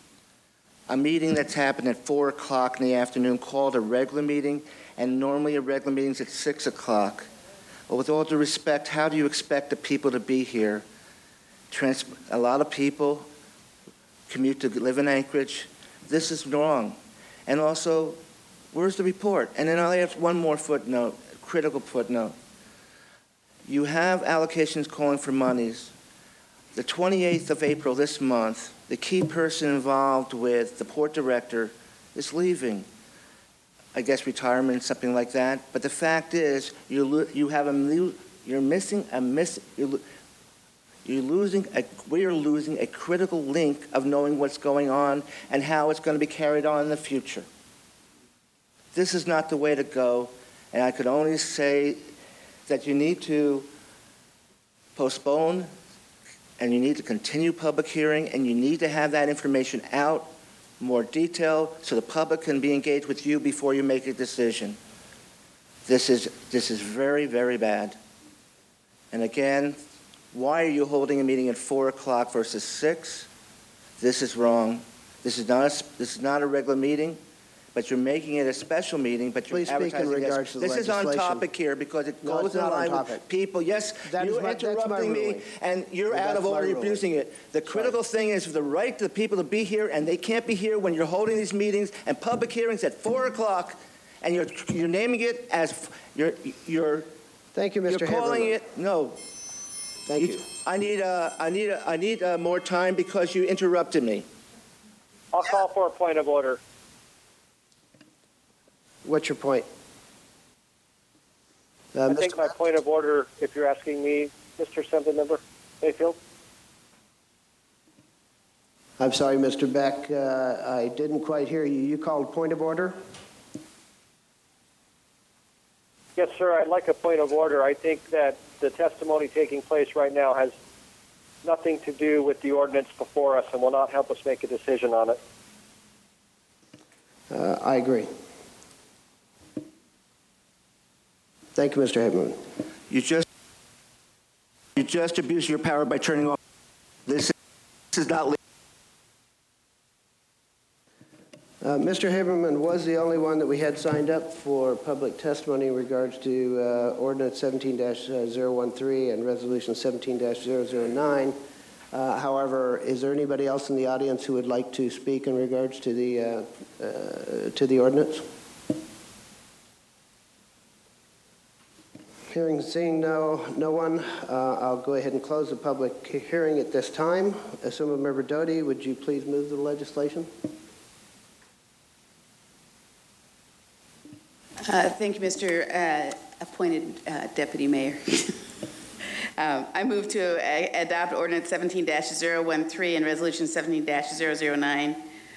A meeting that's happened at four o'clock in the afternoon, called a regular meeting, and normally a regular meeting's at six o'clock. Well, with all due respect, how do you expect the people to be here? Trans- a lot of people commute to live in Anchorage. This is wrong. And also, where's the report? And then I'll add one more footnote, critical footnote. You have allocations calling for monies. The twenty-eighth of April this month, the key person involved with the port director is leaving. I guess retirement, something like that. But the fact is, you lo- you have a new, you're missing a miss. You're, lo- you're losing. A, we are losing a critical link of knowing what's going on and how it's going to be carried on in the future. This is not the way to go, and I could only say that you need to postpone, and you need to continue public hearing, and you need to have that information out more detail so the public can be engaged with you before you make a decision. This is this is very, very bad. And again, why are you holding a meeting at four o'clock versus six? This is wrong. This is not a, this is not a regular meeting, but you're making it a special meeting, but you're Please speak in advertising it as- regards to the This is on legislation. topic here because it No, goes it's in not on line with topic. people. Yes, That is you're my- that's my interrupting me, ruling. and you're That's out of my order. You're ruling. abusing it. The critical thing is the right to the people to be here, and they can't be here when you're holding these meetings and public hearings at four o'clock, and you're you're naming it as f- you're you're. Thank you, Mister You're calling Haberman. it no. Thank you. I need uh, I need uh, I need uh, more time because you interrupted me. I'll call for a point of order. What's your point? Uh, I Mister think my point of order, if you're asking me, Mister Assembly Member Mayfield. I'm sorry, Mister Beck, uh, I didn't quite hear you. You called point of order? Yes, sir. I'd like a point of order. I think that the testimony taking place right now has nothing to do with the ordinance before us and will not help us make a decision on it. Uh, I agree. Thank you, Mister Haberman. You just you just abuse your power by turning off. This, this is not legal. Uh, Mister Haberman was the only one that we had signed up for public testimony in regards to uh, Ordinance seventeen dash zero one three and Resolution seventeen dash zero zero nine. Uh, however, is there anybody else in the audience who would like to speak in regards to the uh, uh, to the ordinance? Hearing and seeing no no one, uh, I'll go ahead and close the public hearing at this time. Assemblymember Doty, would you please move the legislation? Uh, Thank you, Mister Uh, appointed uh, Deputy Mayor. um, I move to uh, adopt Ordinance seventeen dash zero one three and Resolution seventeen dash zero zero nine.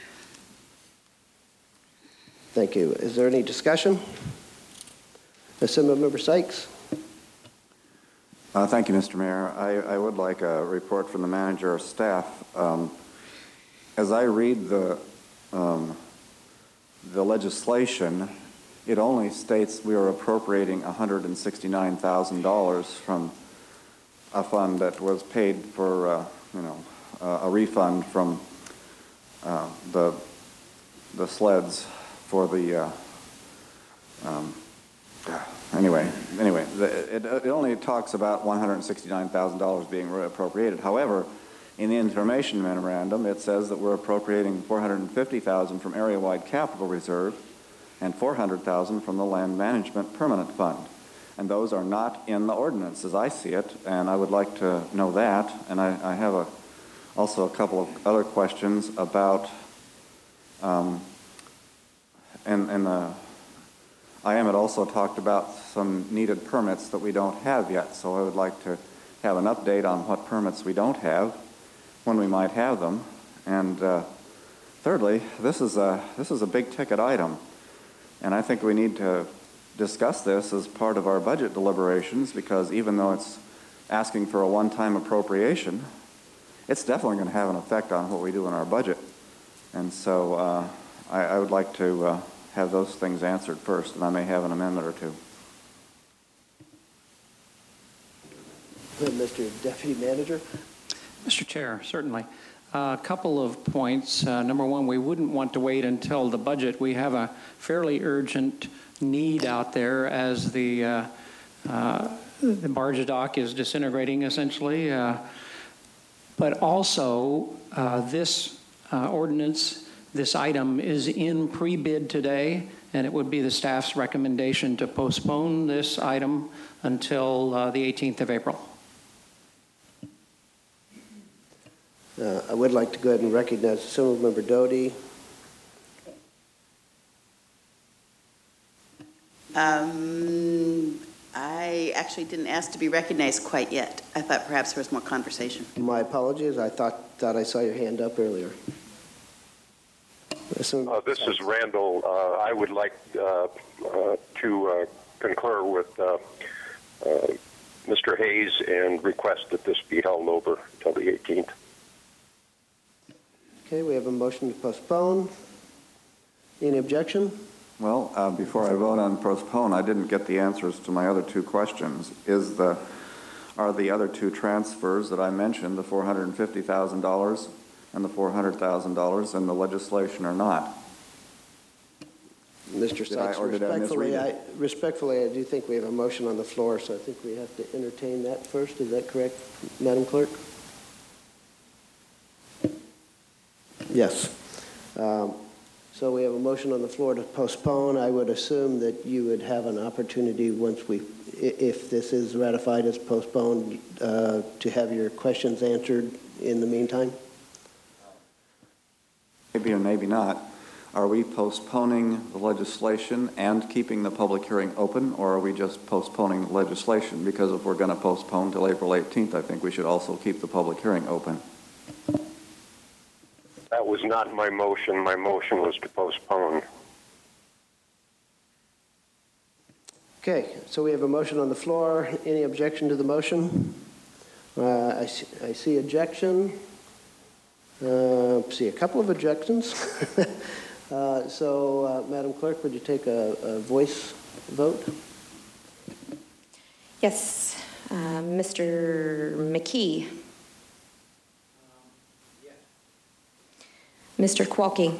Thank you. Is there any discussion? Assemblymember Sykes? Uh, Thank you, Mister Mayor. I, I would like a report from the manager or staff. Um, as I read the um, the legislation, it only states we are appropriating one hundred sixty-nine thousand dollars from a fund that was paid for, uh, you know, uh, a refund from uh, the the sleds for the. Uh, um, Anyway, anyway, the, it, it only talks about one hundred sixty-nine thousand dollars being appropriated. However, in the information memorandum, it says that we're appropriating four hundred fifty thousand dollars from area-wide capital reserve and four hundred thousand dollars from the land management permanent fund. And those are not in the ordinance as I see it, and I would like to know that. And I, I have a, also a couple of other questions about, um, and, and the I am had also talked about some needed permits that we don't have yet, so I would like to have an update on what permits we don't have, when we might have them, and uh, Thirdly, this is a, this is a big ticket item, and I think we need to discuss this as part of our budget deliberations, because even though it's asking for a one-time appropriation, it's definitely going to have an effect on what we do in our budget. And so uh, I, I would like to uh, have those things answered first, and I may have an amendment or two. Mister Deputy Manager. Mister Chair, certainly. A couple of points. Uh, number one, we wouldn't want to wait until the budget. We have a fairly urgent need out there as the uh, uh, the barge dock is disintegrating, essentially. Uh, but also, uh, this uh, ordinance, this item is in pre-bid today, and it would be the staff's recommendation to postpone this item until uh, the eighteenth of April. Uh, I would like to go ahead and recognize Assemblymember Doty. Um, I actually didn't ask to be recognized quite yet. I thought perhaps there was more conversation. My apologies. I thought thought I saw your hand up earlier. Uh, this is Randall. Uh, I would like uh, uh, to uh, concur with uh, uh, Mister Hayes and request that this be held over until the eighteenth. Okay, we have a motion to postpone. Any objection? Well, uh, before I vote on postpone, I didn't get the answers to my other two questions. Is the, are the other two transfers that I mentioned, the four hundred fifty thousand dollars and the four hundred thousand dollars, in the legislation or not? Mister Did I- Sykes, or did I respectfully, misread I, it? respectfully, I do think we have a motion on the floor, so I think we have to entertain that first. Is that correct, Madam Clerk? Yes. Um, So we have a motion on the floor to postpone. I would assume that you would have an opportunity once we, i- if this is ratified as postponed, uh, to have your questions answered in the meantime? Maybe or maybe not. Are we postponing the legislation and keeping the public hearing open, or are we just postponing the legislation? Because if we're going to postpone till April eighteenth, I think we should also keep the public hearing open. That was not my motion. My motion was to postpone. Okay, so we have a motion on the floor. Any objection to the motion? Uh, I see, I see objection. Uh, see a couple of objections. uh, so, uh, Madam Clerk, would you take a, a voice vote? Yes. Uh, Mister McKee. Mister Qualky.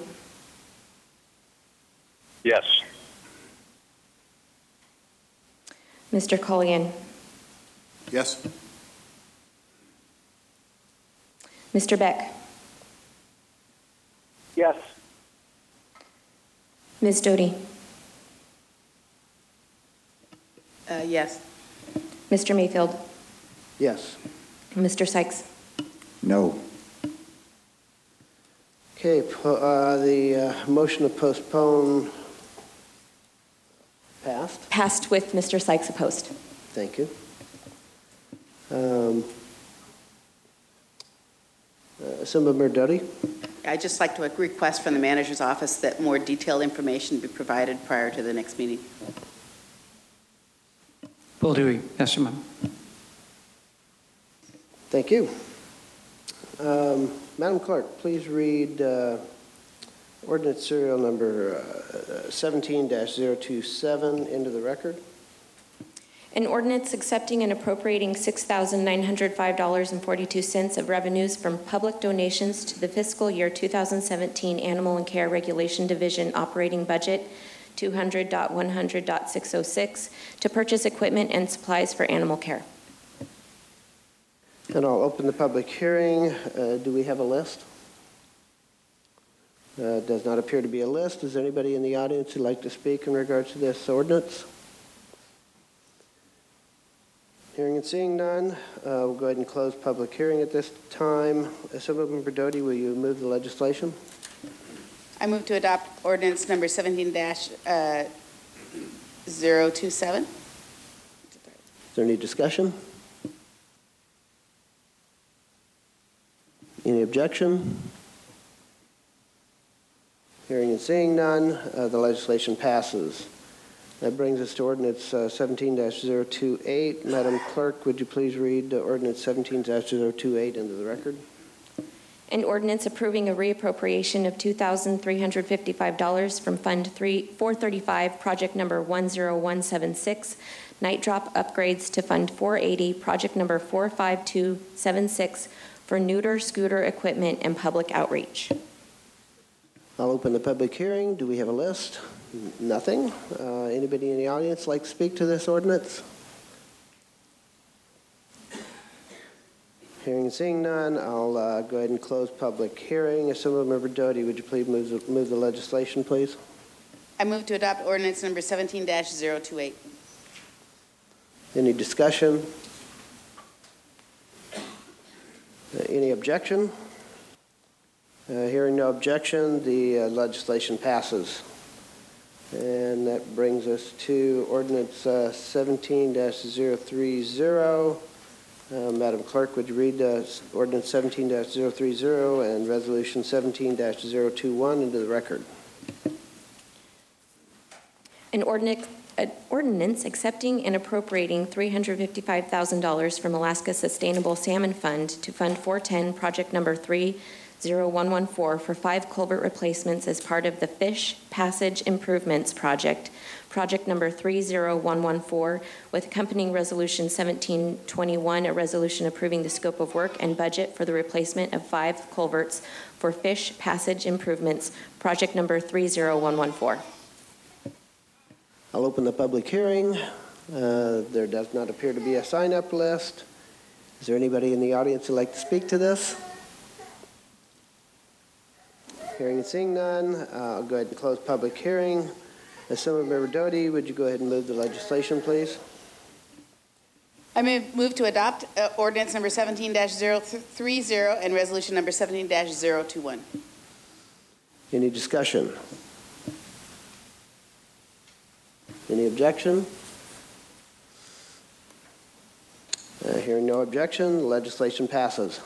Yes. Mister Collian. Yes. Mister Beck. Yes. Miz Doty. Uh, yes. Mister Mayfield. Yes. Mister Sykes. No. Okay, po- uh, the uh, motion to postpone passed. Passed with Mister Sykes opposed. Thank you. Um, uh, Assemblymember Doty? I'd just like to request from the manager's office that more detailed information be provided prior to the next meeting. Will Dewey. Yes, ma'am. Thank you. Um, Madam Clerk, please read uh, ordinance serial number uh, seventeen dash zero two seven into the record. An ordinance accepting and appropriating six thousand nine hundred five dollars and forty-two cents of revenues from public donations to the fiscal year two thousand seventeen Animal and Care Regulation Division operating budget two hundred point one hundred point six oh six to purchase equipment and supplies for animal care. And I'll open the public hearing. Uh, do we have a list? Uh, does not appear to be a list. Is there anybody in the audience who'd like to speak in regards to this ordinance? Hearing and seeing none, uh, we'll go ahead and close public hearing at this time. Assemblymember Doty, will you move the legislation? I move to adopt ordinance number seventeen dash zero two seven. Is there any discussion? Any objection? Hearing and seeing none, uh, the legislation passes. That brings us to ordinance uh, seventeen dash zero two eight. Madam Clerk, would you please read uh, ordinance seventeen dash zero two eight into the record? An ordinance approving a reappropriation of two thousand three hundred fifty-five dollars from Fund four thirty-five, project number one zero one seven six, night drop upgrades to Fund four eighty, project number four five two seven six, for neuter scooter equipment and public outreach. I'll open the public hearing. Do we have a list? Nothing. Uh, anybody in the audience like to speak to this ordinance? Hearing and seeing none, I'll uh, go ahead and close public hearing. Assemblymember Doty, would you please move the, move the legislation, please? I move to adopt ordinance number seventeen dash zero two eight. Any discussion? Uh, any objection? Uh, hearing no objection, the uh, legislation passes. And that brings us to ordinance uh, seventeen dash zero three zero. Uh, Madam Clerk, would you read uh, ordinance seventeen dash zero three zero and resolution seventeen dash zero two one into the record? An ordinance, an ordinance accepting and appropriating three hundred fifty-five thousand dollars from Alaska Sustainable Salmon Fund to Fund four ten, project number three zero one one four, for five culvert replacements as part of the Fish Passage Improvements Project, project number three zero one one four, with accompanying resolution seventeen twenty-one, a resolution approving the scope of work and budget for the replacement of five culverts for Fish Passage Improvements, project number three zero one one four. I'll open the public hearing. Uh, there does not appear to be a sign-up list. Is there anybody in the audience who'd like to speak to this? Hearing and seeing none, uh, I'll go ahead and close public hearing. Assemblymember Doty, would you go ahead and move the legislation, please? I move move to adopt uh, ordinance number seventeen dash zero three zero and resolution number seventeen dash zero two one. Any discussion? Any objection? Uh, hearing no objection, the legislation passes.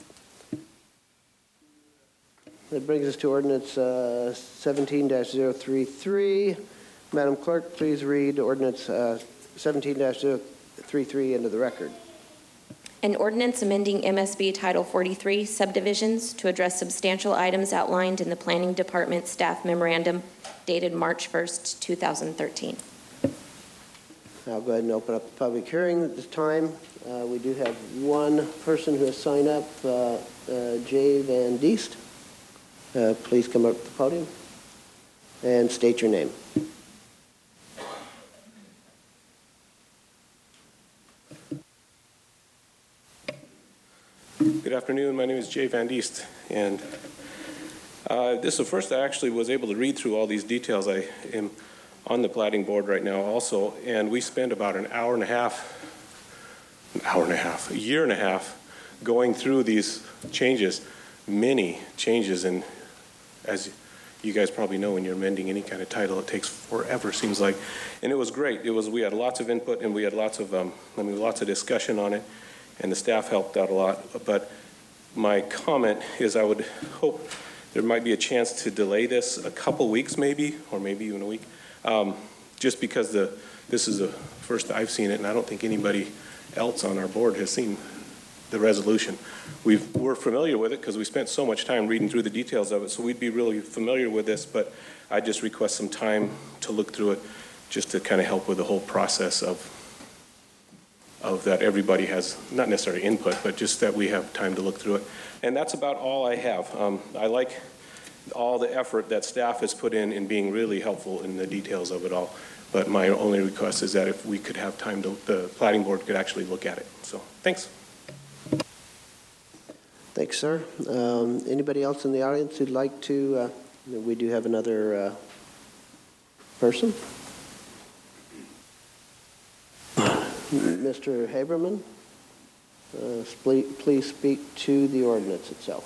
That brings us to ordinance uh, seventeen dash zero three three. Madam Clerk, please read ordinance uh, seventeen dash zero three three into the record. An ordinance amending M S B Title forty-three subdivisions to address substantial items outlined in the Planning Department staff memorandum dated March first, two thousand thirteen. I'll go ahead and open up the public hearing at this time. Uh, we do have one person who has signed up, uh, uh, Jay Van Diest. Uh, please come up to the podium and state your name. Good afternoon. My name is Jay Van Diest, and uh, this is the first I actually was able to read through all these details. I am on the plating board right now also, and we spent about an hour and a half, an hour and a half, a year and a half going through these changes, many changes, and as you guys probably know, when you're amending any kind of title, it takes forever, seems like. And it was great. It was, we had lots of input, and we had lots of, um, I mean, lots of discussion on it, and the staff helped out a lot. But my comment is I would hope there might be a chance to delay this a couple weeks maybe, or maybe even a week, um, just because the this is the first I've seen it, and I don't think anybody else on our board has seen the resolution. We've, we're familiar with it because we spent so much time reading through the details of it, so we'd be really familiar with this, but I just request some time to look through it just to kind of help with the whole process of of that everybody has, not necessarily input, but just that we have time to look through it. And that's about all I have. Um, I like all the effort that staff has put in in being really helpful in the details of it all. But my only request is that if we could have time to, the planning board could actually look at it. So, thanks. Thanks, sir. Um, anybody else in the audience who'd like to, uh, we do have another uh, person. Mister Haberman, uh, please speak to the ordinance itself.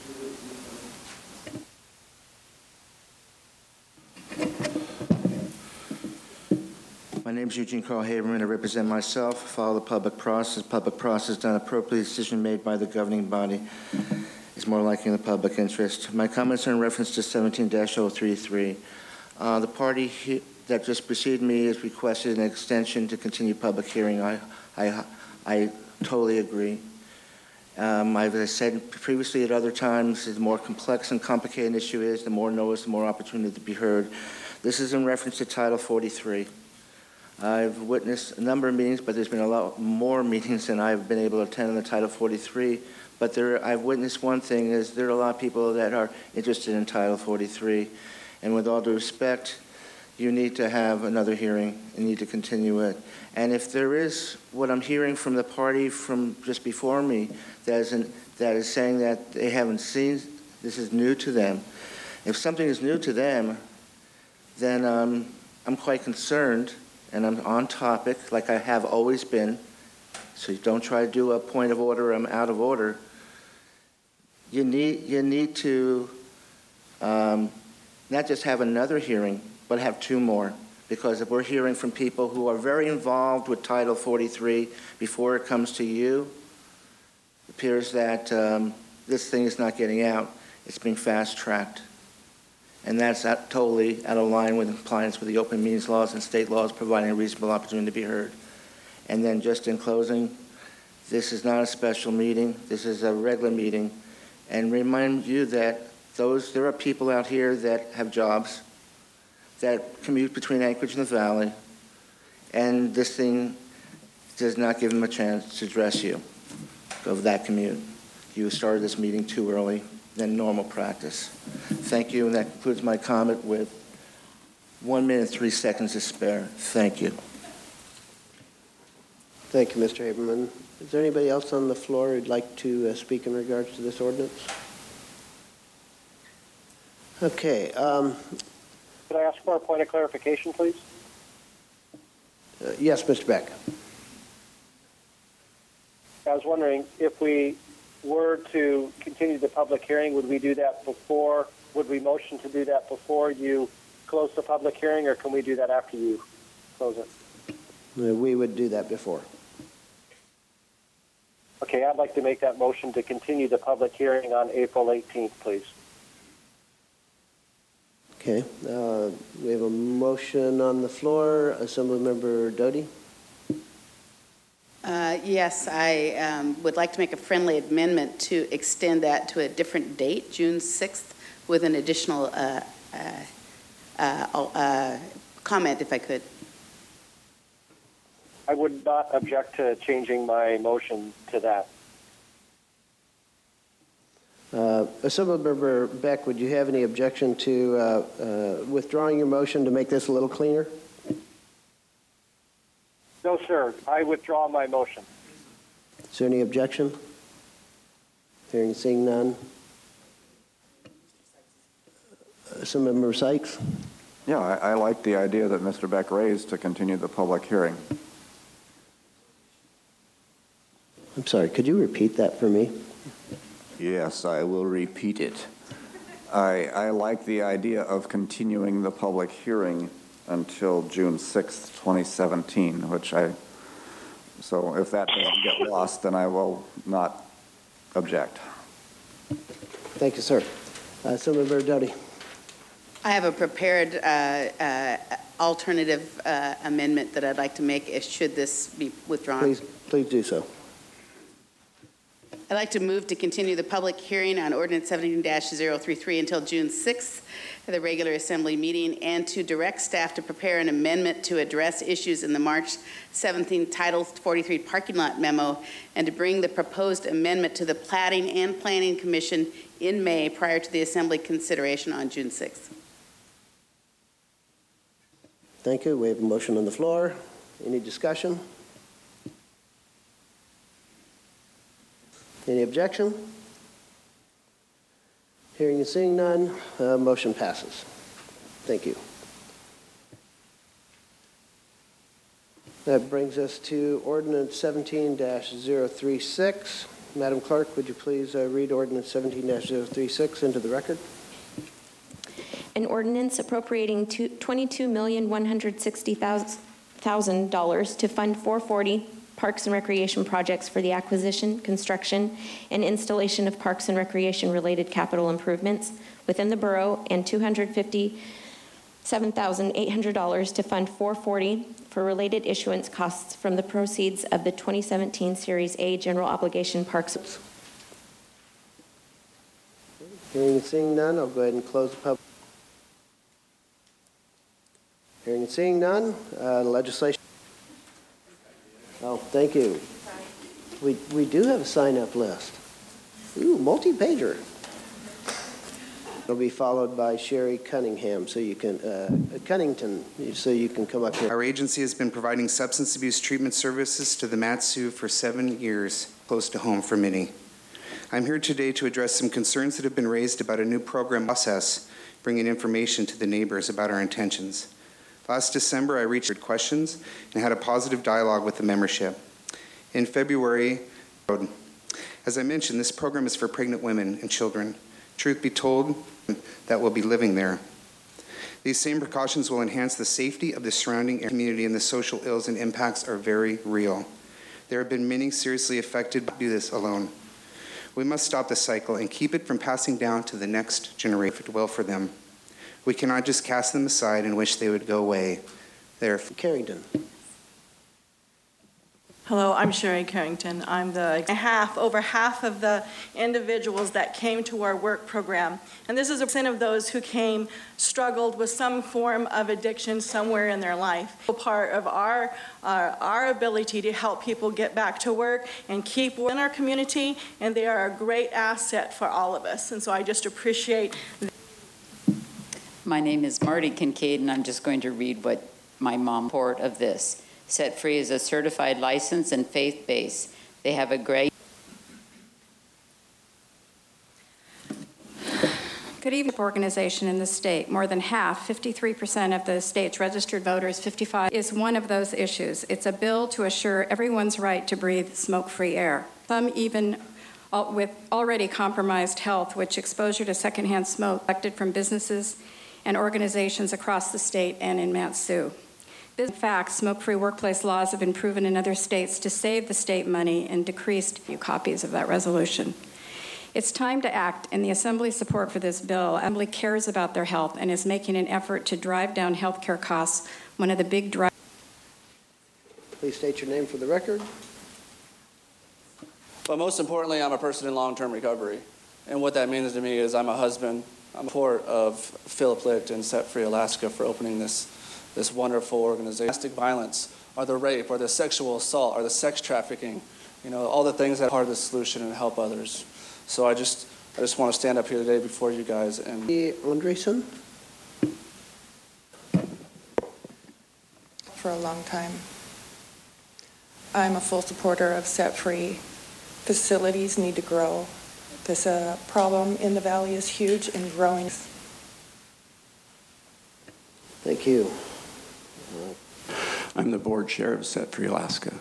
My name is Eugene Carl Haberman. I represent myself, follow the public process. Public process done appropriately, decision made by the governing body is more likely in the public interest. My comments are in reference to seventeen dash oh thirty-three. Uh, the party he that just preceded me has requested an extension to continue public hearing. I, I, I totally agree. Um, I've as I said previously at other times, the more complex and complicated an issue is, the more notice, the more opportunity to be heard. This is in reference to Title forty-three. I've witnessed a number of meetings, but there's been a lot more meetings than I've been able to attend on the Title forty-three. But there, I've witnessed one thing is there are a lot of people that are interested in Title forty-three. And with all due respect, you need to have another hearing and need to continue it. And if there is what I'm hearing from the party from just before me that is, an, that is saying that they haven't seen, this is new to them. If something is new to them, then um, I'm quite concerned, and I'm on topic like I have always been. So don't try to do a point of order, I'm out of order. You need, you need to um, not just have another hearing, but have two more. Because if we're hearing from people who are very involved with Title forty-three before it comes to you, it appears that um, this thing is not getting out. It's being fast-tracked. And that's out, totally out of line with compliance with the open meetings laws and state laws providing a reasonable opportunity to be heard. And then just in closing, this is not a special meeting. This is a regular meeting. And remind you that those, there are people out here that have jobs, that commute between Anchorage and the Valley, and this thing does not give them a chance to address you of that commute. You started this meeting too early than normal practice. Thank you, and that concludes my comment with one minute, three seconds to spare. Thank you. Thank you, Mister Haberman. Is there anybody else on the floor who'd like to uh, speak in regards to this ordinance? Okay. Um, Could I ask for a point of clarification, please? uh, yes, Mister Beck. I was wondering if we were to continue the public hearing, would we do that before, would we motion to do that before you close the public hearing, or can we do that after you close it? Uh, we would do that before. Okay, I'd like to make that motion to continue the public hearing on April eighteenth, please. Okay. Uh, we have a motion on the floor. Assemblymember Doty? Uh, Yes, I um, would like to make a friendly amendment to extend that to a different date, June sixth, with an additional uh, uh, uh, uh, comment, if I could. I would not object to changing my motion to that. Uh, Assemblymember Beck, would you have any objection to uh, uh, withdrawing your motion to make this a little cleaner? No, sir. I withdraw my motion. Is there any objection? Hearing, seeing none. Assemblymember Sykes? Yeah, I, I like the idea that Mister Beck raised to continue the public hearing. I'm sorry, could you repeat that for me? Yes, I will repeat it. I, I like the idea of continuing the public hearing until June sixth, twenty seventeen, which I, so if that doesn't get lost, then I will not object. Thank you, sir. Uh, Assemblymember Doty. I have a prepared uh, uh, alternative uh, amendment that I'd like to make, if- should this be withdrawn. Please, please do so. I'd like to move to continue the public hearing on ordinance seventeen dash oh thirty-three until June sixth, at the regular assembly meeting, and to direct staff to prepare an amendment to address issues in the March seventeenth Title forty-three parking lot memo, and to bring the proposed amendment to the Platting and Planning Commission in May prior to the assembly consideration on June sixth. Thank you. We have a motion on the floor. Any discussion? Any objection? Hearing and seeing none, uh, motion passes. Thank you. That brings us to ordinance seventeen dash oh thirty-six. Madam Clerk, would you please uh, read ordinance seventeen dash oh thirty-six into the record? An ordinance appropriating twenty-two million one hundred sixty thousand dollars to Fund four forty Parks and Recreation projects for the acquisition, construction, and installation of parks and recreation-related capital improvements within the borough, and two hundred fifty-seven thousand eight hundred dollars to Fund four forty for related issuance costs from the proceeds of the twenty seventeen Series A General Obligation Parks. Hearing and seeing none, I'll go ahead and close the public. Hearing and seeing none, uh, legislation. Oh, thank you. We, we do have a sign-up list. Ooh, multi-pager. It'll be followed by Sherry Cunningham, so you can, uh, Cunnington, so you can come up here. Our agency has been providing substance abuse treatment services to the Mat-Su for seven years, close to home for many. I'm here today to address some concerns that have been raised about a new program process, bringing information to the neighbors about our intentions. Last December, I reached questions and had a positive dialogue with the membership. In February, as I mentioned, this program is for pregnant women and children. Truth be told, that will be living there. These same precautions will enhance the safety of the surrounding community, and the social ills and impacts are very real. There have been many seriously affected by do this alone. We must stop the cycle and keep it from passing down to the next generation if it well for them. We cannot just cast them aside and wish they would go away. They're Carrington. Hello, I'm Sherry Carrington. I'm the half, over half of the individuals that came to our work program. And this is a percent of those who came struggled with some form of addiction somewhere in their life. Part of our, uh, our ability to help people get back to work and keep in our community, and they are a great asset for all of us. And so I just appreciate. My name is Marty Kincaid, and I'm just going to read what my mom report of this. Set Free is a certified license and faith-based. They have a great... Good evening. Organization in the state. More than half, fifty-three percent of the state's registered voters, fifty-five, is one of those issues. It's a bill to assure everyone's right to breathe smoke-free air. Some even with already compromised health, which exposure to secondhand smoke collected from businesses and organizations across the state and in Mat-Su. In fact, smoke-free workplace laws have been proven in other states to save the state money and decreased a few copies of that resolution. It's time to act, and the Assembly's support for this bill. Assembly cares about their health and is making an effort to drive down health care costs, one of the big drivers. Please state your name for the record. But most importantly, I'm a person in long-term recovery. And what that means to me is I'm a husband. I'm a support of Philip Licht and Set Free Alaska for opening this this wonderful organization. Domestic violence, or the rape, or the sexual assault, or the sex trafficking, you know, all the things that are part of the solution and help others. So I just, I just want to stand up here today before you guys and... Andreessen? For a long time. I'm a full supporter of Set Free. Facilities need to grow. This uh, problem in the valley is huge and growing. Thank you. I'm the board chair of Set Free Alaska.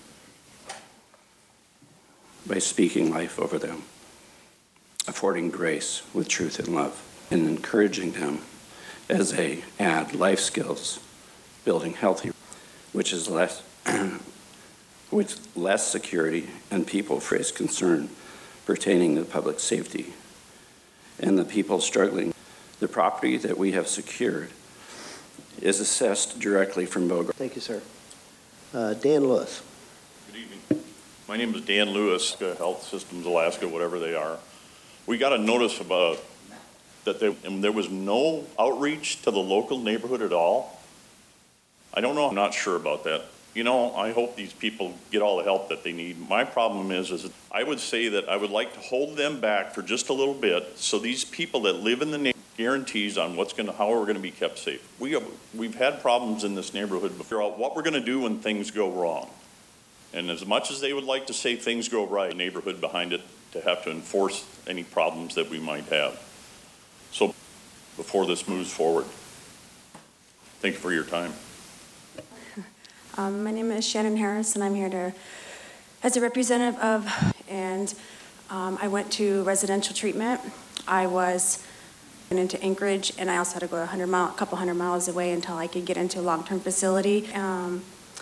By speaking life over them, affording grace with truth and love, and encouraging them as they add life skills, building healthy, which is less, with less security and people face concern pertaining to public safety, and the people struggling. The property that we have secured is assessed directly from Bogart. Thank you, sir. Uh, Dan Lewis. Good evening. My name is Dan Lewis, uh, Health Systems Alaska, whatever they are. We got a notice about that there, and there was no outreach to the local neighborhood at all. I don't know. I'm not sure about that. You know, I hope these people get all the help that they need. My problem is, is I would say that I would like to hold them back for just a little bit so these people that live in the neighborhood guarantees on what's going to, how we're going to be kept safe. We have, we've had problems in this neighborhood before. Out what we're going to do when things go wrong. And as much as they would like to say things go right, the neighborhood behind it to have to enforce any problems that we might have. So before this moves forward, thank you for your time. Um, my name is Shannon Harris, and I'm here to, as a representative of, and um, I went to residential treatment. I was into Anchorage, and I also had to go a hundred mile, a couple hundred miles away until I could get into a long-term facility. Um,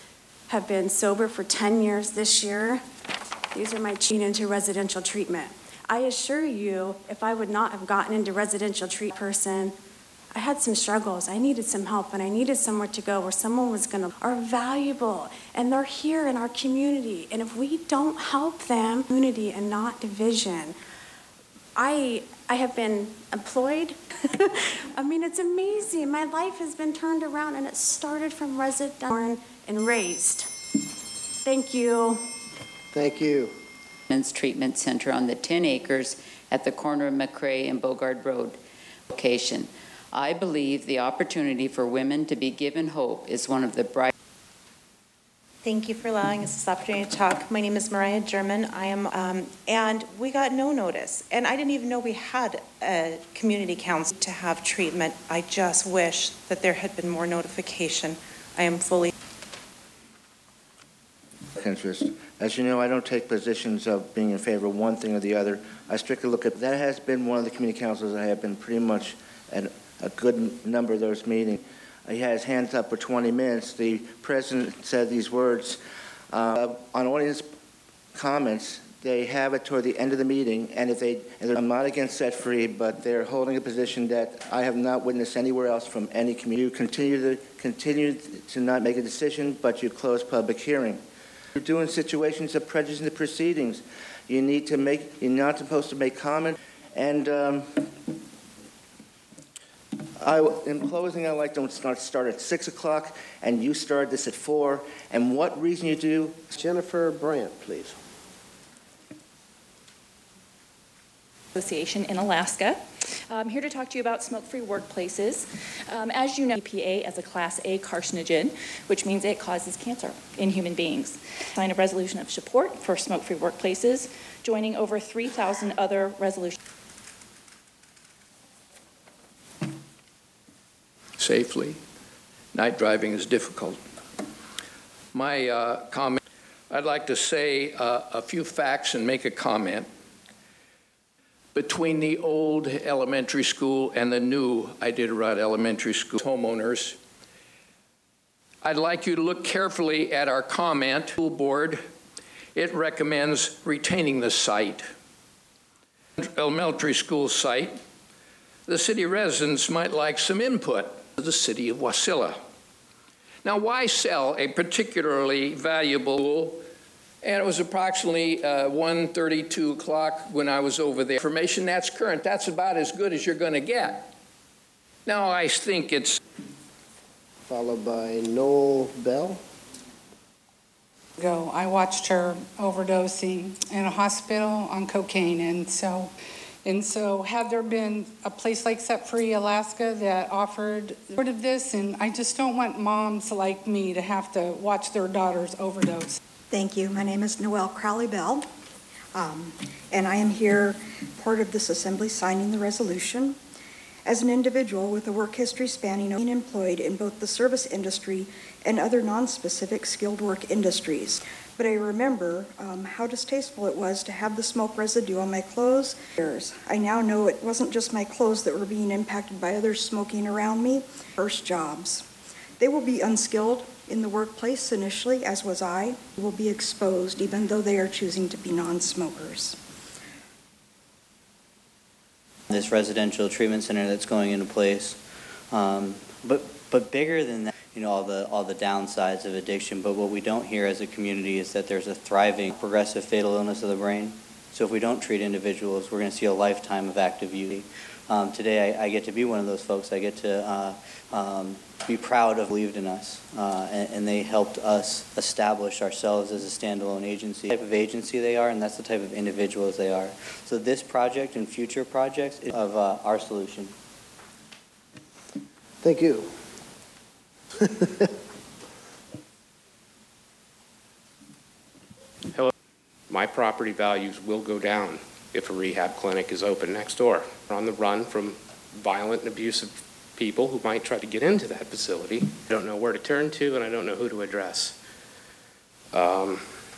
have been sober for ten years this year. These are my cheating into residential treatment. I assure you, if I would not have gotten into residential treatment person, I had some struggles. I needed some help, and I needed somewhere to go where someone was going to are valuable, and they're here in our community. And if we don't help them, unity and not division. I I have been employed. I mean, it's amazing. My life has been turned around, and it started from resident born and raised. Thank you. Thank you. Men's Treatment Center on the ten acres at the corner of McCrae and Bogard Road location. I believe the opportunity for women to be given hope is one of the bright. Thank you for allowing us this opportunity to talk. My name is Mariah German. I am, um, and we got no notice. And I didn't even know we had a community council to have treatment. I just wish that there had been more notification. I am fully. Interest. As you know, I don't take positions of being in favor of one thing or the other. I strictly look at, that has been one of the community councils I have been pretty much at a good number of those meetings. He had his hands up for twenty minutes. The president said these words. Uh, on audience comments, they have it toward the end of the meeting, and if they, and I'm not against Set Free, but they're holding a position that I have not witnessed anywhere else from any community. You continue to, continue to not make a decision, but you close public hearing. You're doing situations of prejudice in the proceedings. You need to make, you're not supposed to make comment, and um, I, in closing, I'd like to start, start at six o'clock, and you start this at four. And what reason you do? Jennifer Brandt, please. Association in Alaska. I'm here to talk to you about smoke-free workplaces. Um, as you know, E P A as a Class A carcinogen, which means it causes cancer in human beings. Sign a resolution of support for smoke-free workplaces, joining over three thousand other resolutions. Safely. Night driving is difficult. My uh, comment, I'd like to say uh, a few facts and make a comment. Between the old elementary school and the new Iditarod Elementary School homeowners, I'd like you to look carefully at our comment. School board, it recommends retaining the site. Elementary school site, the city residents might like some input. The city of Wasilla. Now, why sell a particularly valuable tool? And it was approximately uh, one thirty-two o'clock when I was over there. Information that's current, that's about as good as you're going to get. Now, I think it's... Followed by Noel Bell. Ago, I watched her overdosing in a hospital on cocaine, and so... And so had there been a place like Set Free Alaska that offered sort of this, and I just don't want moms like me to have to watch their daughters overdose. Thank you. My name is Noelle Crowley Bell, um, and I am here part of this assembly signing the resolution. As an individual with a work history spanning being employed in both the service industry and other non-specific skilled work industries, but I remember um, how distasteful it was to have the smoke residue on my clothes. I now know it wasn't just my clothes that were being impacted by others smoking around me. First jobs. They will be unskilled in the workplace initially, as was I. They will be exposed even though they are choosing to be non-smokers. This residential treatment center that's going into place, um, but but bigger than that, you know, all the all the downsides of addiction. But what we don't hear as a community is that there's a thriving progressive fatal illness of the brain. So if we don't treat individuals, we're going to see a lifetime of active use. Um, today, I, I get to be one of those folks. I get to uh, um, be proud of believed in us, uh, and, and they helped us establish ourselves as a standalone agency. The type of agency they are, and that's the type of individuals they are. So this project and future projects is of uh, our solution. Thank you. Hello. My property values will go down if a rehab clinic is open next door. We're on the run from violent and abusive people who might try to get into that facility. I don't know where to turn to, and I don't know who to address. Um,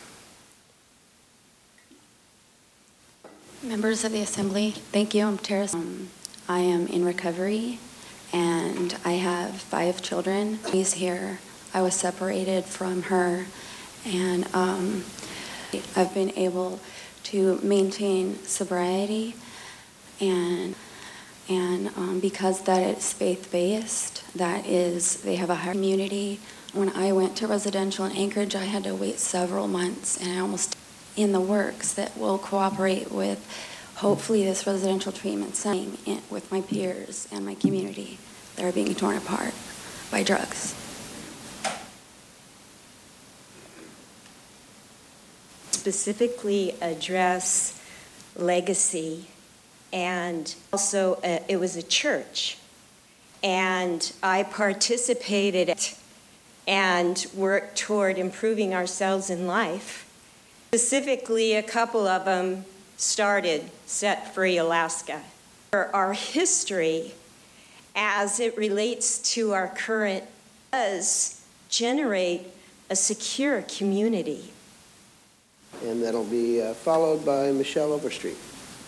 Members of the Assembly, thank you. I'm Tara. Um, I am in recovery, and I have five children. He's here. I was separated from her, and um, I've been able to maintain sobriety, and and um, because that it's faith-based, that is, they have a higher community. When I went to residential in Anchorage, I had to wait several months, and I almost in the works that will cooperate with, hopefully, this residential treatment setting in, with my peers and my community that are being torn apart by drugs. Specifically address legacy, and also uh, it was a church, and I participated in it and worked toward improving ourselves in life. Specifically, a couple of them started Set Free Alaska. Our history as it relates to our current does generate a secure community. And that'll be uh, followed by Michelle Overstreet.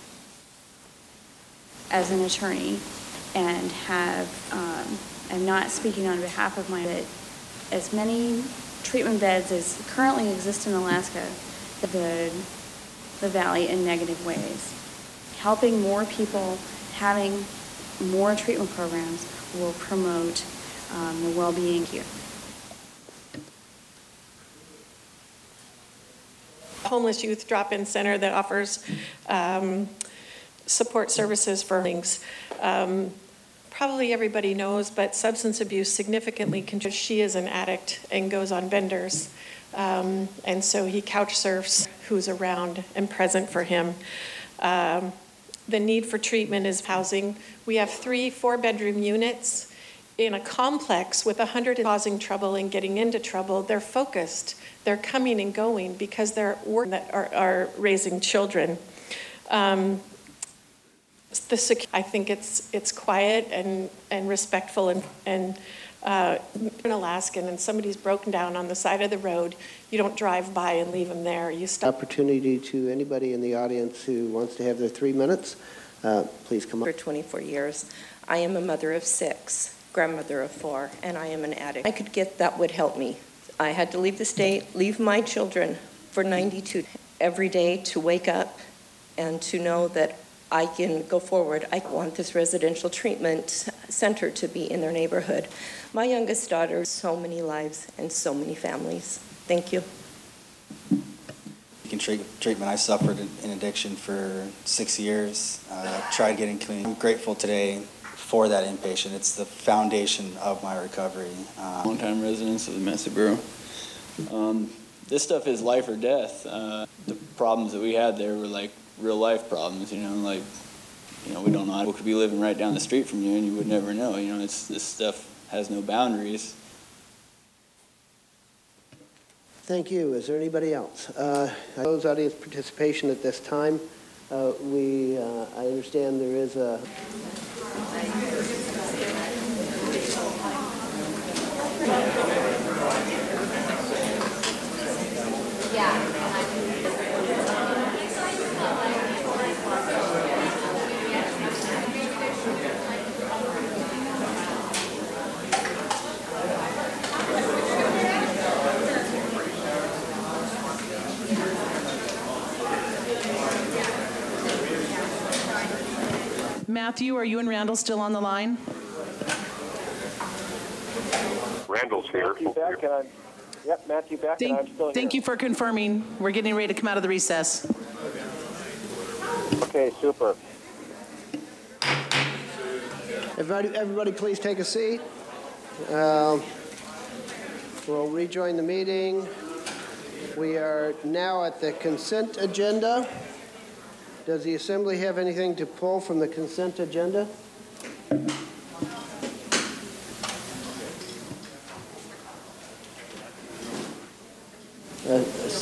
As an attorney, and have, um, I'm not speaking on behalf of my, but as many treatment beds as currently exist in Alaska, the, the valley in negative ways. Helping more people, having more treatment programs will promote um, the well-being here. Homeless youth drop-in center that offers um, support services for things. Um, probably everybody knows, but substance abuse significantly contributes. She is an addict and goes on benders. Um, and so he couch surfs who's around and present for him. Um, the need for treatment is housing. We have three four-bedroom units in a complex with one hundred causing trouble and getting into trouble. They're focused. They're coming and going because they're working that are, are raising children. Um, the sec- I think it's it's quiet and, and respectful, and and uh, in Alaskan, and somebody's broken down on the side of the road, you don't drive by and leave them there. You stop. Opportunity to anybody in the audience who wants to have their three minutes. Uh, please come up. For twenty-four years, I am a mother of six, grandmother of four, and I am an addict. I could get that would help me. I had to leave the state, leave my children for ninety-two every day to wake up and to know that I can go forward. I want this residential treatment center to be in their neighborhood. My youngest daughter, so many lives and so many families. Thank you. Treat, treatment. I suffered in addiction for six years. Uh, tried getting clean. I'm grateful today for that inpatient. It's the foundation of my recovery. Uh, Long-time residents of the Mesa Bureau. Um, this stuff is life or death. Uh, the problems that we had there were like real life problems. You know, like you know, we don't know. People could be living right down the street from you, and you would never know. You know, it's this stuff has no boundaries. Thank you. Is there anybody else? Uh, I close audience participation at this time. Uh, we, uh, I understand there is a. Matthew, are you and Randall still on the line? Randall's here. Matthew back, and I'm, yep, Matthew back, Thank, and I'm still thank here. you for confirming. We're getting ready to come out of the recess. Okay, super. Everybody, everybody please take a seat. Uh, we'll rejoin the meeting. We are now at the consent agenda. Does the Assembly have anything to pull from the consent agenda? Uh,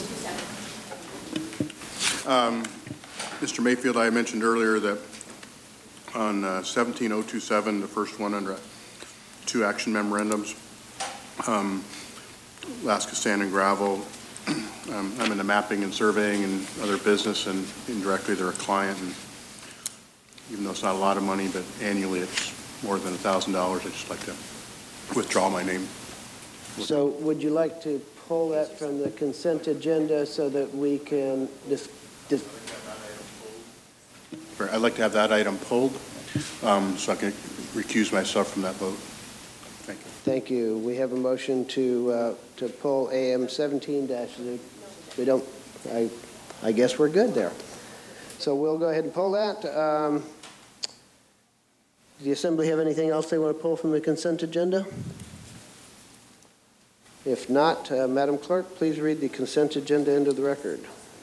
Um, Mister Mayfield, I mentioned earlier that on uh, seventeen oh two seven, the first one under two action memorandums, um, Alaska Sand and Gravel, um, I'm in the mapping and surveying and other business, and indirectly they're a client. And even though it's not a lot of money, but annually it's more than one thousand dollars, I'd just like to withdraw my name So would you like to pull that from the consent agenda so that we can dis, dis, I'd like to have that item pulled, um, so I can recuse myself from that vote. Thank you. Thank you. We have a motion to uh, to pull A M seventeen dash. We don't. I I guess we're good there. So we'll go ahead and pull that. Um, does the Assembly have anything else they want to pull from the consent agenda? If not, uh, Madam Clerk, please read the consent agenda into the record.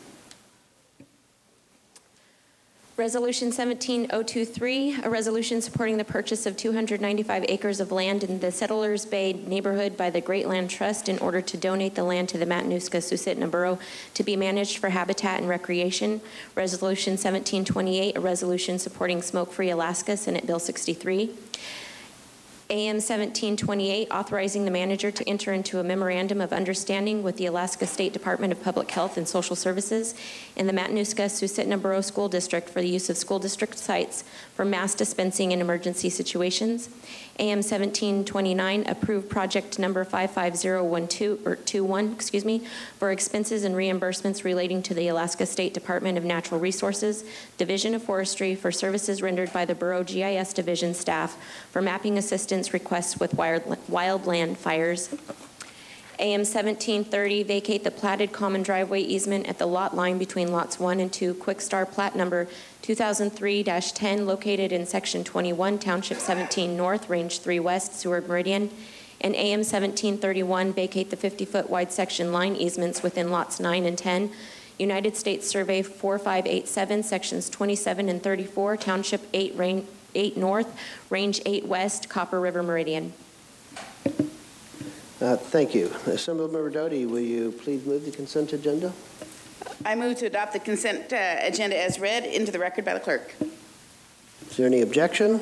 Resolution seventeen oh twenty-three, a resolution supporting the purchase of two hundred ninety-five acres of land in the Settlers Bay neighborhood by the Great Land Trust in order to donate the land to the Matanuska-Susitna Borough to be managed for habitat and recreation. Resolution seventeen twenty-eight, a resolution supporting Smoke-Free Alaska, Senate Bill sixty-three. A M seventeen twenty-eight, authorizing the manager to enter into a memorandum of understanding with the Alaska State Department of Public Health and Social Services and the Matanuska-Susitna Borough School District for the use of school district sites for mass dispensing in emergency situations. A M seventeen twenty-nine, approved project number five five zero one two, or twenty-one, excuse me, for expenses and reimbursements relating to the Alaska State Department of Natural Resources, Division of Forestry for services rendered by the Borough G I S Division staff for mapping assistance requests with wild, wildland fires. A M seventeen thirty, vacate the platted common driveway easement at the lot line between lots one and two, Quick Star plat number two thousand three dash ten, located in section twenty-one, township seventeen north, range three west, Seward Meridian. And A M seventeen thirty-one, vacate the fifty-foot wide section line easements within lots nine and ten, United States Survey four five eight seven, sections twenty-seven and thirty-four, township eight, range eight north, range eight west, Copper River Meridian. Uh, thank you. Assemblymember Doty, will you please move the consent agenda? I move to adopt the consent uh, agenda as read into the record by the clerk. Is there any objection?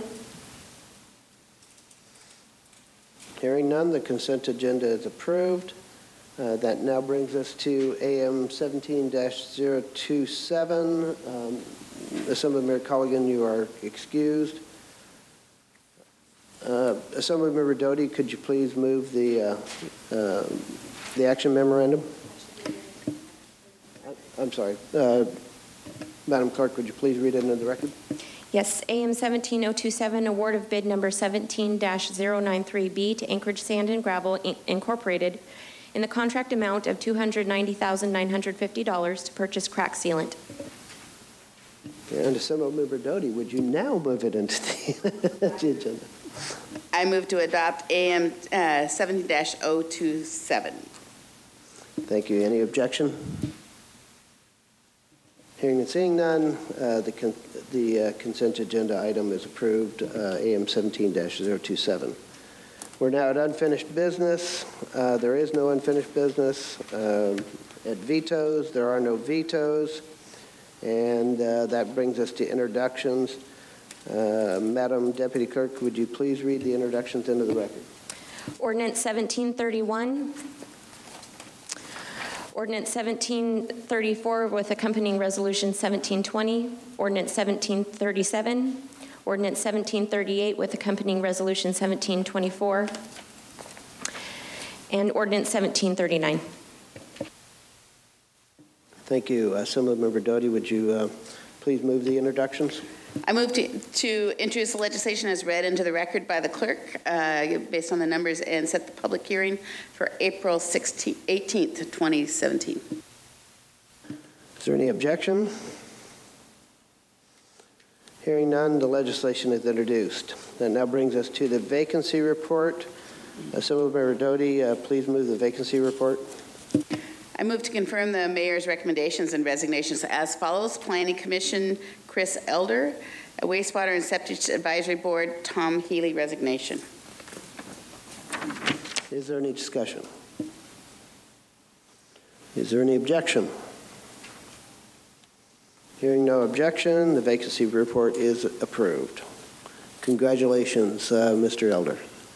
Hearing none, the consent agenda is approved. Uh, that now brings us to A M seventeen dash zero two seven. Um, Assemblymember Colligan, you are excused. Uh, Assemblymember Doty, could you please move the uh, uh, the action memorandum? I'm sorry. Uh, Madam Clerk, would you please read it into the record? Yes, A M seventeen oh twenty-seven, award of bid number seventeen dash zero nine three B to Anchorage Sand and Gravel Incorporated in the contract amount of two hundred ninety thousand nine hundred fifty dollars to purchase crack sealant. And Assemblymember Doty, would you now move it into the, the agenda? I move to adopt A M uh, seventeen dash oh twenty-seven. Thank you. Any objection? Hearing and seeing none, uh, the, con the uh, consent agenda item is approved, uh, A M seventeen dash zero two seven. We're now at unfinished business. Uh, there is no unfinished business. Um, at vetoes, there are no vetoes. And uh, that brings us to introductions. Uh, Madam Deputy Clerk, would you please read the introductions into the record? Ordinance seventeen thirty-one. Ordinance seventeen thirty-four with accompanying resolution seventeen twenty. Ordinance seventeen thirty-seven. Ordinance seventeen thirty-eight with accompanying resolution seventeen twenty-four. And Ordinance seventeen thirty-nine. Thank you. Uh, Assemblymember Doty, would you uh, please move the introductions? I move to, to introduce the legislation as read into the record by the clerk uh, based on the numbers and set the public hearing for April sixteenth, eighteenth, twenty seventeen. Is there any objection? Hearing none, the legislation is introduced. That now brings us to the vacancy report. Assemblymember Doty, uh, please move the vacancy report. I move to confirm the mayor's recommendations and resignations as follows. Planning Commission, Chris Elder. Wastewater and Septic Advisory Board, Tom Healy, resignation. Is there any discussion? Is there any objection? Hearing no objection, the vacancy report is approved. Congratulations, uh, Mister Elder.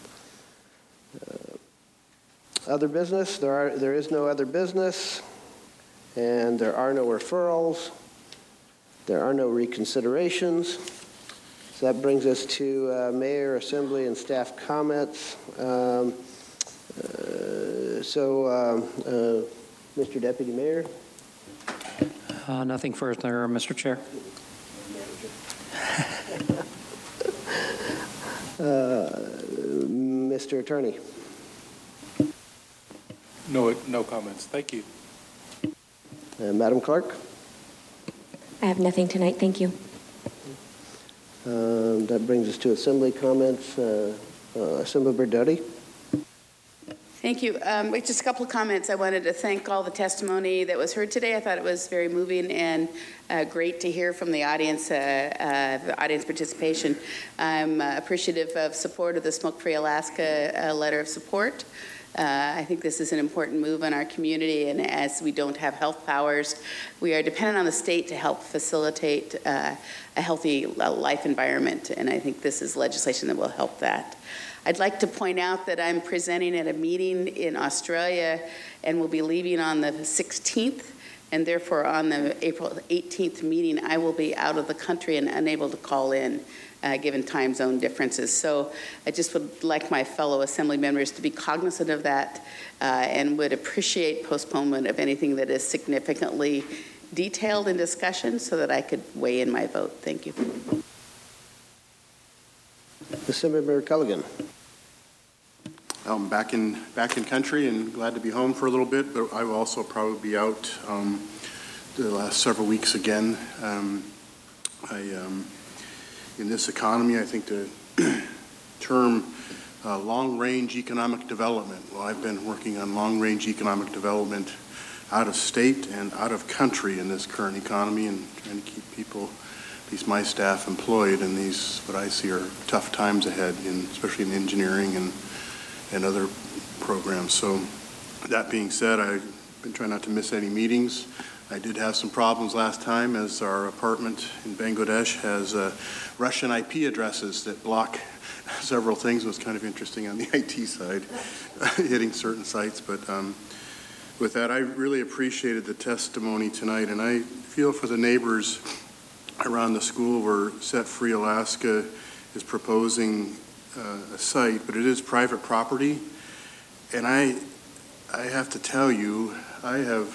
Other business, there, are, there is no other business, and there are no referrals. There are no reconsiderations. So that brings us to uh, Mayor, Assembly, and staff comments. Um, uh, So, um, uh, Mister Deputy Mayor? Uh, Nothing further, Mister Chair. Uh, Mister Attorney? No, no comments. Thank you. Uh, Madam Clerk? I have nothing tonight, thank you. Um, That brings us to Assembly comments. Uh, uh, Assemblymember Doty? Thank you. Um, wait, just a couple of comments. I wanted to thank all the testimony that was heard today. I thought it was very moving and uh, great to hear from the audience, uh, uh, the audience participation. I'm uh, appreciative of support of the Smoke-Free Alaska uh, letter of support. Uh, I think this is an important move in our community, and as we don't have health powers, we are dependent on the state to help facilitate uh, a healthy life environment, and I think this is legislation that will help that. I'd like to point out that I'm presenting at a meeting in Australia and will be leaving on the sixteenth, and therefore on the April eighteenth meeting, I will be out of the country and unable to call in, uh, given time zone differences. So I just would like my fellow assembly members to be cognizant of that uh, and would appreciate postponement of anything that is significantly detailed in discussion so that I could weigh in my vote. Thank you. Assemblymember Culligan. I'm back in back in country and glad to be home for a little bit, but I will also probably be out um, the last several weeks again. Um, I, um, in this economy, I think the term uh, long-range economic development. Well, I've been working on long-range economic development out of state and out of country in this current economy, and trying to keep people, at least my staff, employed in these what I see are tough times ahead, in, especially in engineering and and other programs. So that being said, I've been trying not to miss any meetings. I did have some problems last time, as our apartment in Bangladesh has uh, Russian I P addresses that block several things. It was kind of interesting on the I T side, hitting certain sites. But um, with that, I really appreciated the testimony tonight, and I feel for the neighbors around the school where Set Free Alaska is proposing Uh, a site, but it is private property, and I I have to tell you, I have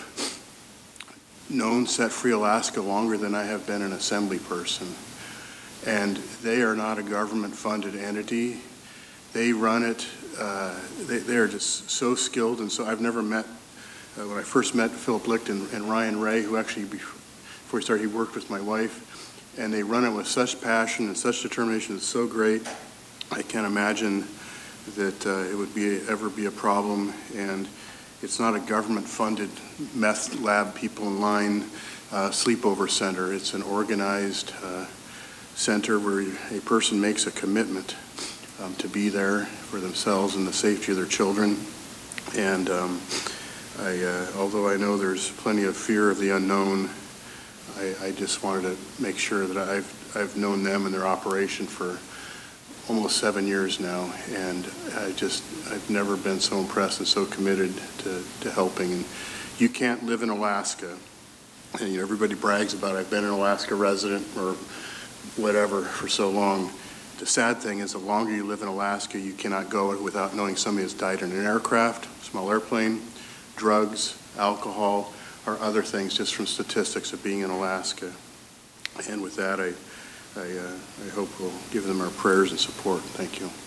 known Set Free Alaska longer than I have been an assembly person, and they are not a government-funded entity. They run it, uh, they, they are just so skilled, and so I've never met, uh, when I first met Philip Licht and, and Ryan Ray, who actually, before he started, he worked with my wife, and they run it with such passion and such determination. It's so great. I can't imagine that uh, it would be ever be a problem, and it's not a government-funded meth lab, people in line, uh, sleepover center. It's an organized uh, center where a person makes a commitment um, to be there for themselves and the safety of their children. And um, I, uh, although I know there's plenty of fear of the unknown, I, I just wanted to make sure that I've I've known them and their operation for almost seven years now, and I just, I've never been so impressed and so committed to, to helping. And you can't live in Alaska, and you know, everybody brags about I've been an Alaska resident or whatever for so long. The sad thing is the longer you live in Alaska, you cannot go without knowing somebody has died in an aircraft, small airplane, drugs, alcohol, or other things just from statistics of being in Alaska. And with that, I I, uh, I hope we'll give them our prayers and support. Thank you.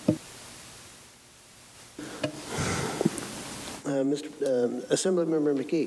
Uh, Mister Um, Assemblymember McKee.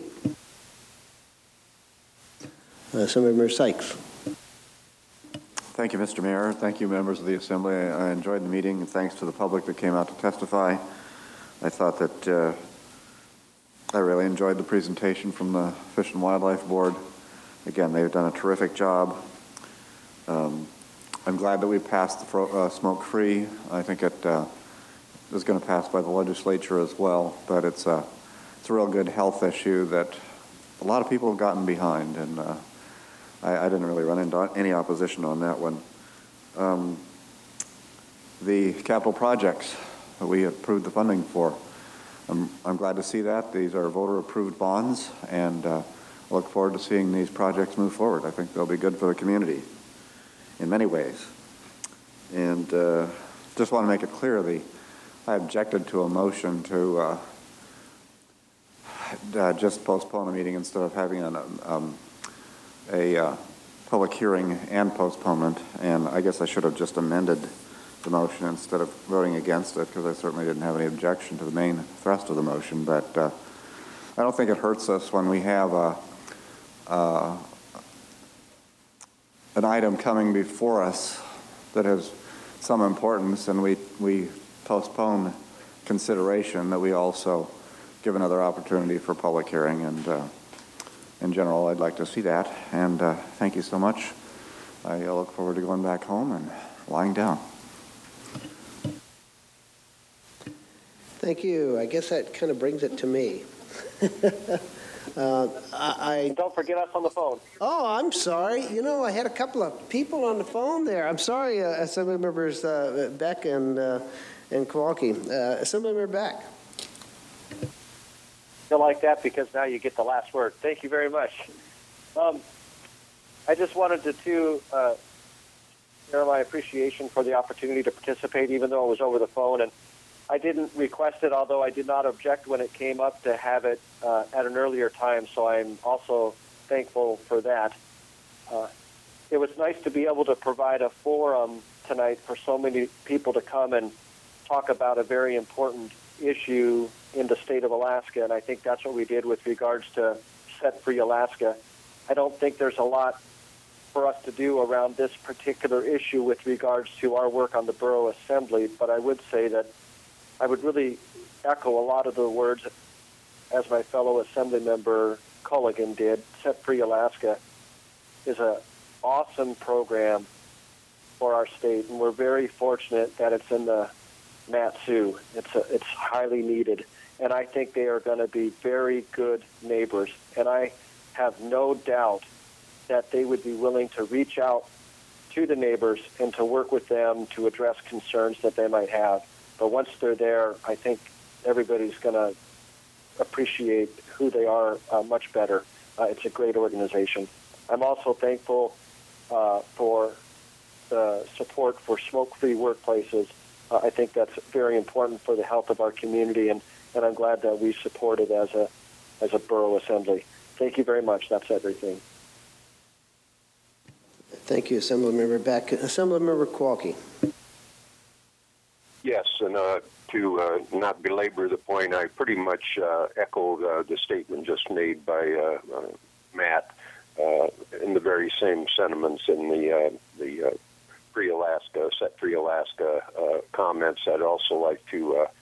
Uh, Assemblymember Sykes. Thank you, Mister Mayor. Thank you, members of the Assembly. I enjoyed the meeting, and thanks to the public that came out to testify. I thought that uh, I really enjoyed the presentation from the Fish and Wildlife Board. Again, they've done a terrific job. Um, I'm glad that we passed the fro uh, smoke-free. I think it uh, is going to pass by the legislature as well, but it's a, it's a real good health issue that a lot of people have gotten behind, and uh, I, I didn't really run into any opposition on that one. Um, the capital projects that we approved the funding for, I'm, I'm glad to see that. These are voter-approved bonds, and uh, I look forward to seeing these projects move forward. I think they'll be good for the community in many ways. And uh, just want to make it clear, the, I objected to a motion to uh, uh, just postpone the meeting instead of having an, um, a uh, public hearing and postponement. And I guess I should have just amended the motion instead of voting against it, because I certainly didn't have any objection to the main thrust of the motion. But uh, I don't think it hurts us when we have a, uh, an item coming before us that has some importance, and we, we postpone consideration, that we also give another opportunity for public hearing. And uh, in general, I'd like to see that. And uh, thank you so much. I look forward to going back home and lying down. Thank you. I guess that kind of brings it to me. uh, I, I Don't forget us on the phone. Oh, I'm sorry. You know, I had a couple of people on the phone there. I'm sorry, uh, Assembly members uh, Beck and uh, and Kowalski. Uh, Assemblymember Beck. You'll like that because now you get the last word. Thank you very much. Um, I just wanted to, to uh, share my appreciation for the opportunity to participate, even though it was over the phone. And I didn't request it, although I did not object when it came up to have it uh, at an earlier time, so I'm also thankful for that. Uh, it was nice to be able to provide a forum tonight for so many people to come and talk about a very important issue in the state of Alaska, and I think that's what we did with regards to Set Free Alaska. I don't think there's a lot for us to do around this particular issue with regards to our work on the Borough Assembly, but I would say that I would really echo a lot of the words as my fellow Assembly member Culligan did. Set Free Alaska is an awesome program for our state, and we're very fortunate that it's in the Mat-Su. It's, a, it's highly needed, and I think they are going to be very good neighbors, and I have no doubt that they would be willing to reach out to the neighbors and to work with them to address concerns that they might have. But once they're there, I think everybody's going to appreciate who they are uh, much better. Uh, it's a great organization. I'm also thankful uh, for the support for smoke-free workplaces. Uh, I think that's very important for the health of our community, and, and I'm glad that we support it as a, as a borough assembly. Thank you very much. That's everything. Thank you, Assemblymember Beck. Assemblymember Kowalski. Yes, and uh, to uh, not belabor the point, I pretty much uh, echo uh, the statement just made by uh, uh, Matt uh, in the very same sentiments in the uh, the uh, Free Alaska, Set Free Alaska uh, comments. I'd also like to uh,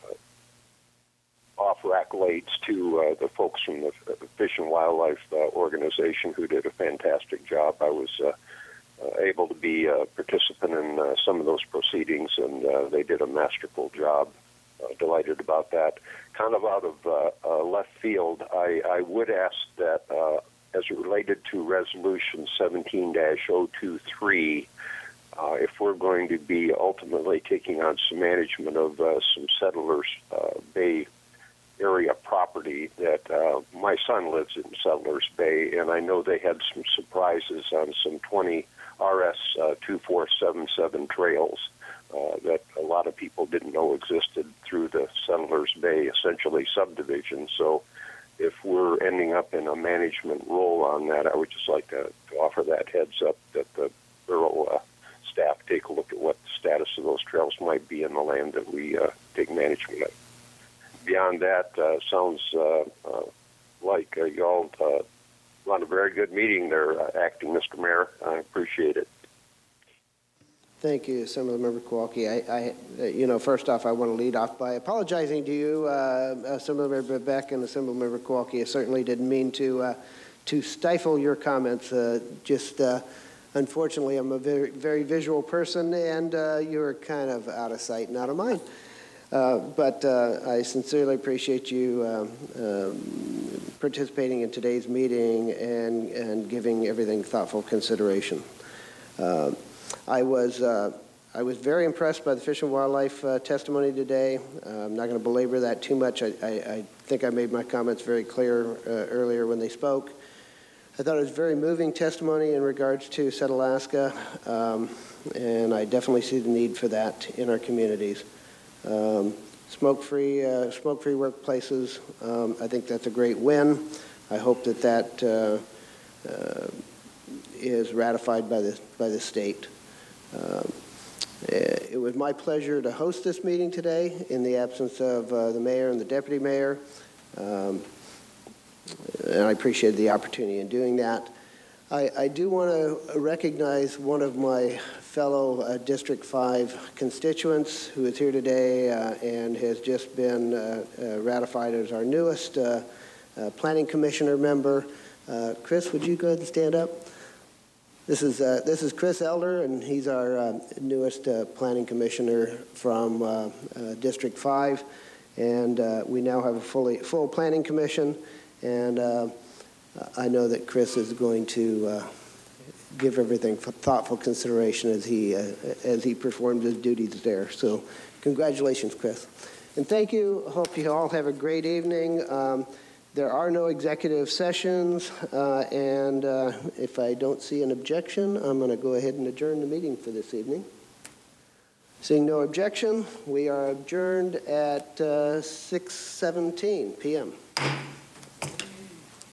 offer accolades to uh, the folks from the Fish and Wildlife uh, Organization who did a fantastic job. I was uh, uh, able to be a participant in uh, some of those proceedings, and uh, they did a masterful job. Uh, delighted about that. Kind of out of uh, uh, left field, I, I would ask that uh, as it related to Resolution seventeen dash oh two three, uh, if we're going to be ultimately taking on some management of uh, some Settlers uh, Bay area property, that uh, my son lives in Settlers Bay, and I know they had some surprises on some twenty R S uh, two four seven seven trails uh, that a lot of people didn't know existed through the Settlers Bay, essentially subdivision. So if we're ending up in a management role on that, I would just like to, to offer that heads up that the borough uh, staff take a look at what the status of those trails might be in the land that we uh, take management of. Beyond that, uh, sounds uh, uh, like uh, y'all uh, run a very good meeting there, uh, Acting Mister Mayor. I appreciate it. Thank you, Assemblymember Kowalski. I, I, you know, first off, I want to lead off by apologizing to you, uh, Assemblymember Beck and Assemblymember Kowalski. I certainly didn't mean to uh, to stifle your comments. Uh, just uh, unfortunately, I'm a very, very visual person, and uh, you're kind of out of sight and out of mind. Uh, but uh, I sincerely appreciate you um, um, participating in today's meeting and, and giving everything thoughtful consideration. Uh, I was uh, I was very impressed by the Fish and Wildlife uh, testimony today. Uh, I'm not going to belabor that too much. I, I, I think I made my comments very clear uh, earlier when they spoke. I thought it was very moving testimony in regards to Set Alaska, um, and I definitely see the need for that in our communities. Um, smoke-free, uh, smoke-free workplaces. Um, I think that's a great win. I hope that that uh, uh, is ratified by the, by the state. Um, it was my pleasure to host this meeting today in the absence of uh, the mayor and the deputy mayor. Um, and I appreciated the opportunity in doing that. I, I do want to recognize one of my fellow uh, District five constituents who is here today uh, and has just been uh, uh, ratified as our newest uh, uh, Planning Commissioner member. Uh, Chris, would you go ahead and stand up? This is, uh, this is Chris Elder, and he's our uh, newest uh, Planning Commissioner from uh, uh, District five. And uh, we now have a fully, full Planning Commission, and uh, I know that Chris is going to uh, give everything thoughtful consideration as he, uh, as he performs his duties there. So congratulations, Chris. And thank you. Hope you all have a great evening. Um, there are no executive sessions, uh, and uh, if I don't see an objection, I'm going to go ahead and adjourn the meeting for this evening. Seeing no objection, we are adjourned at uh, six seventeen p m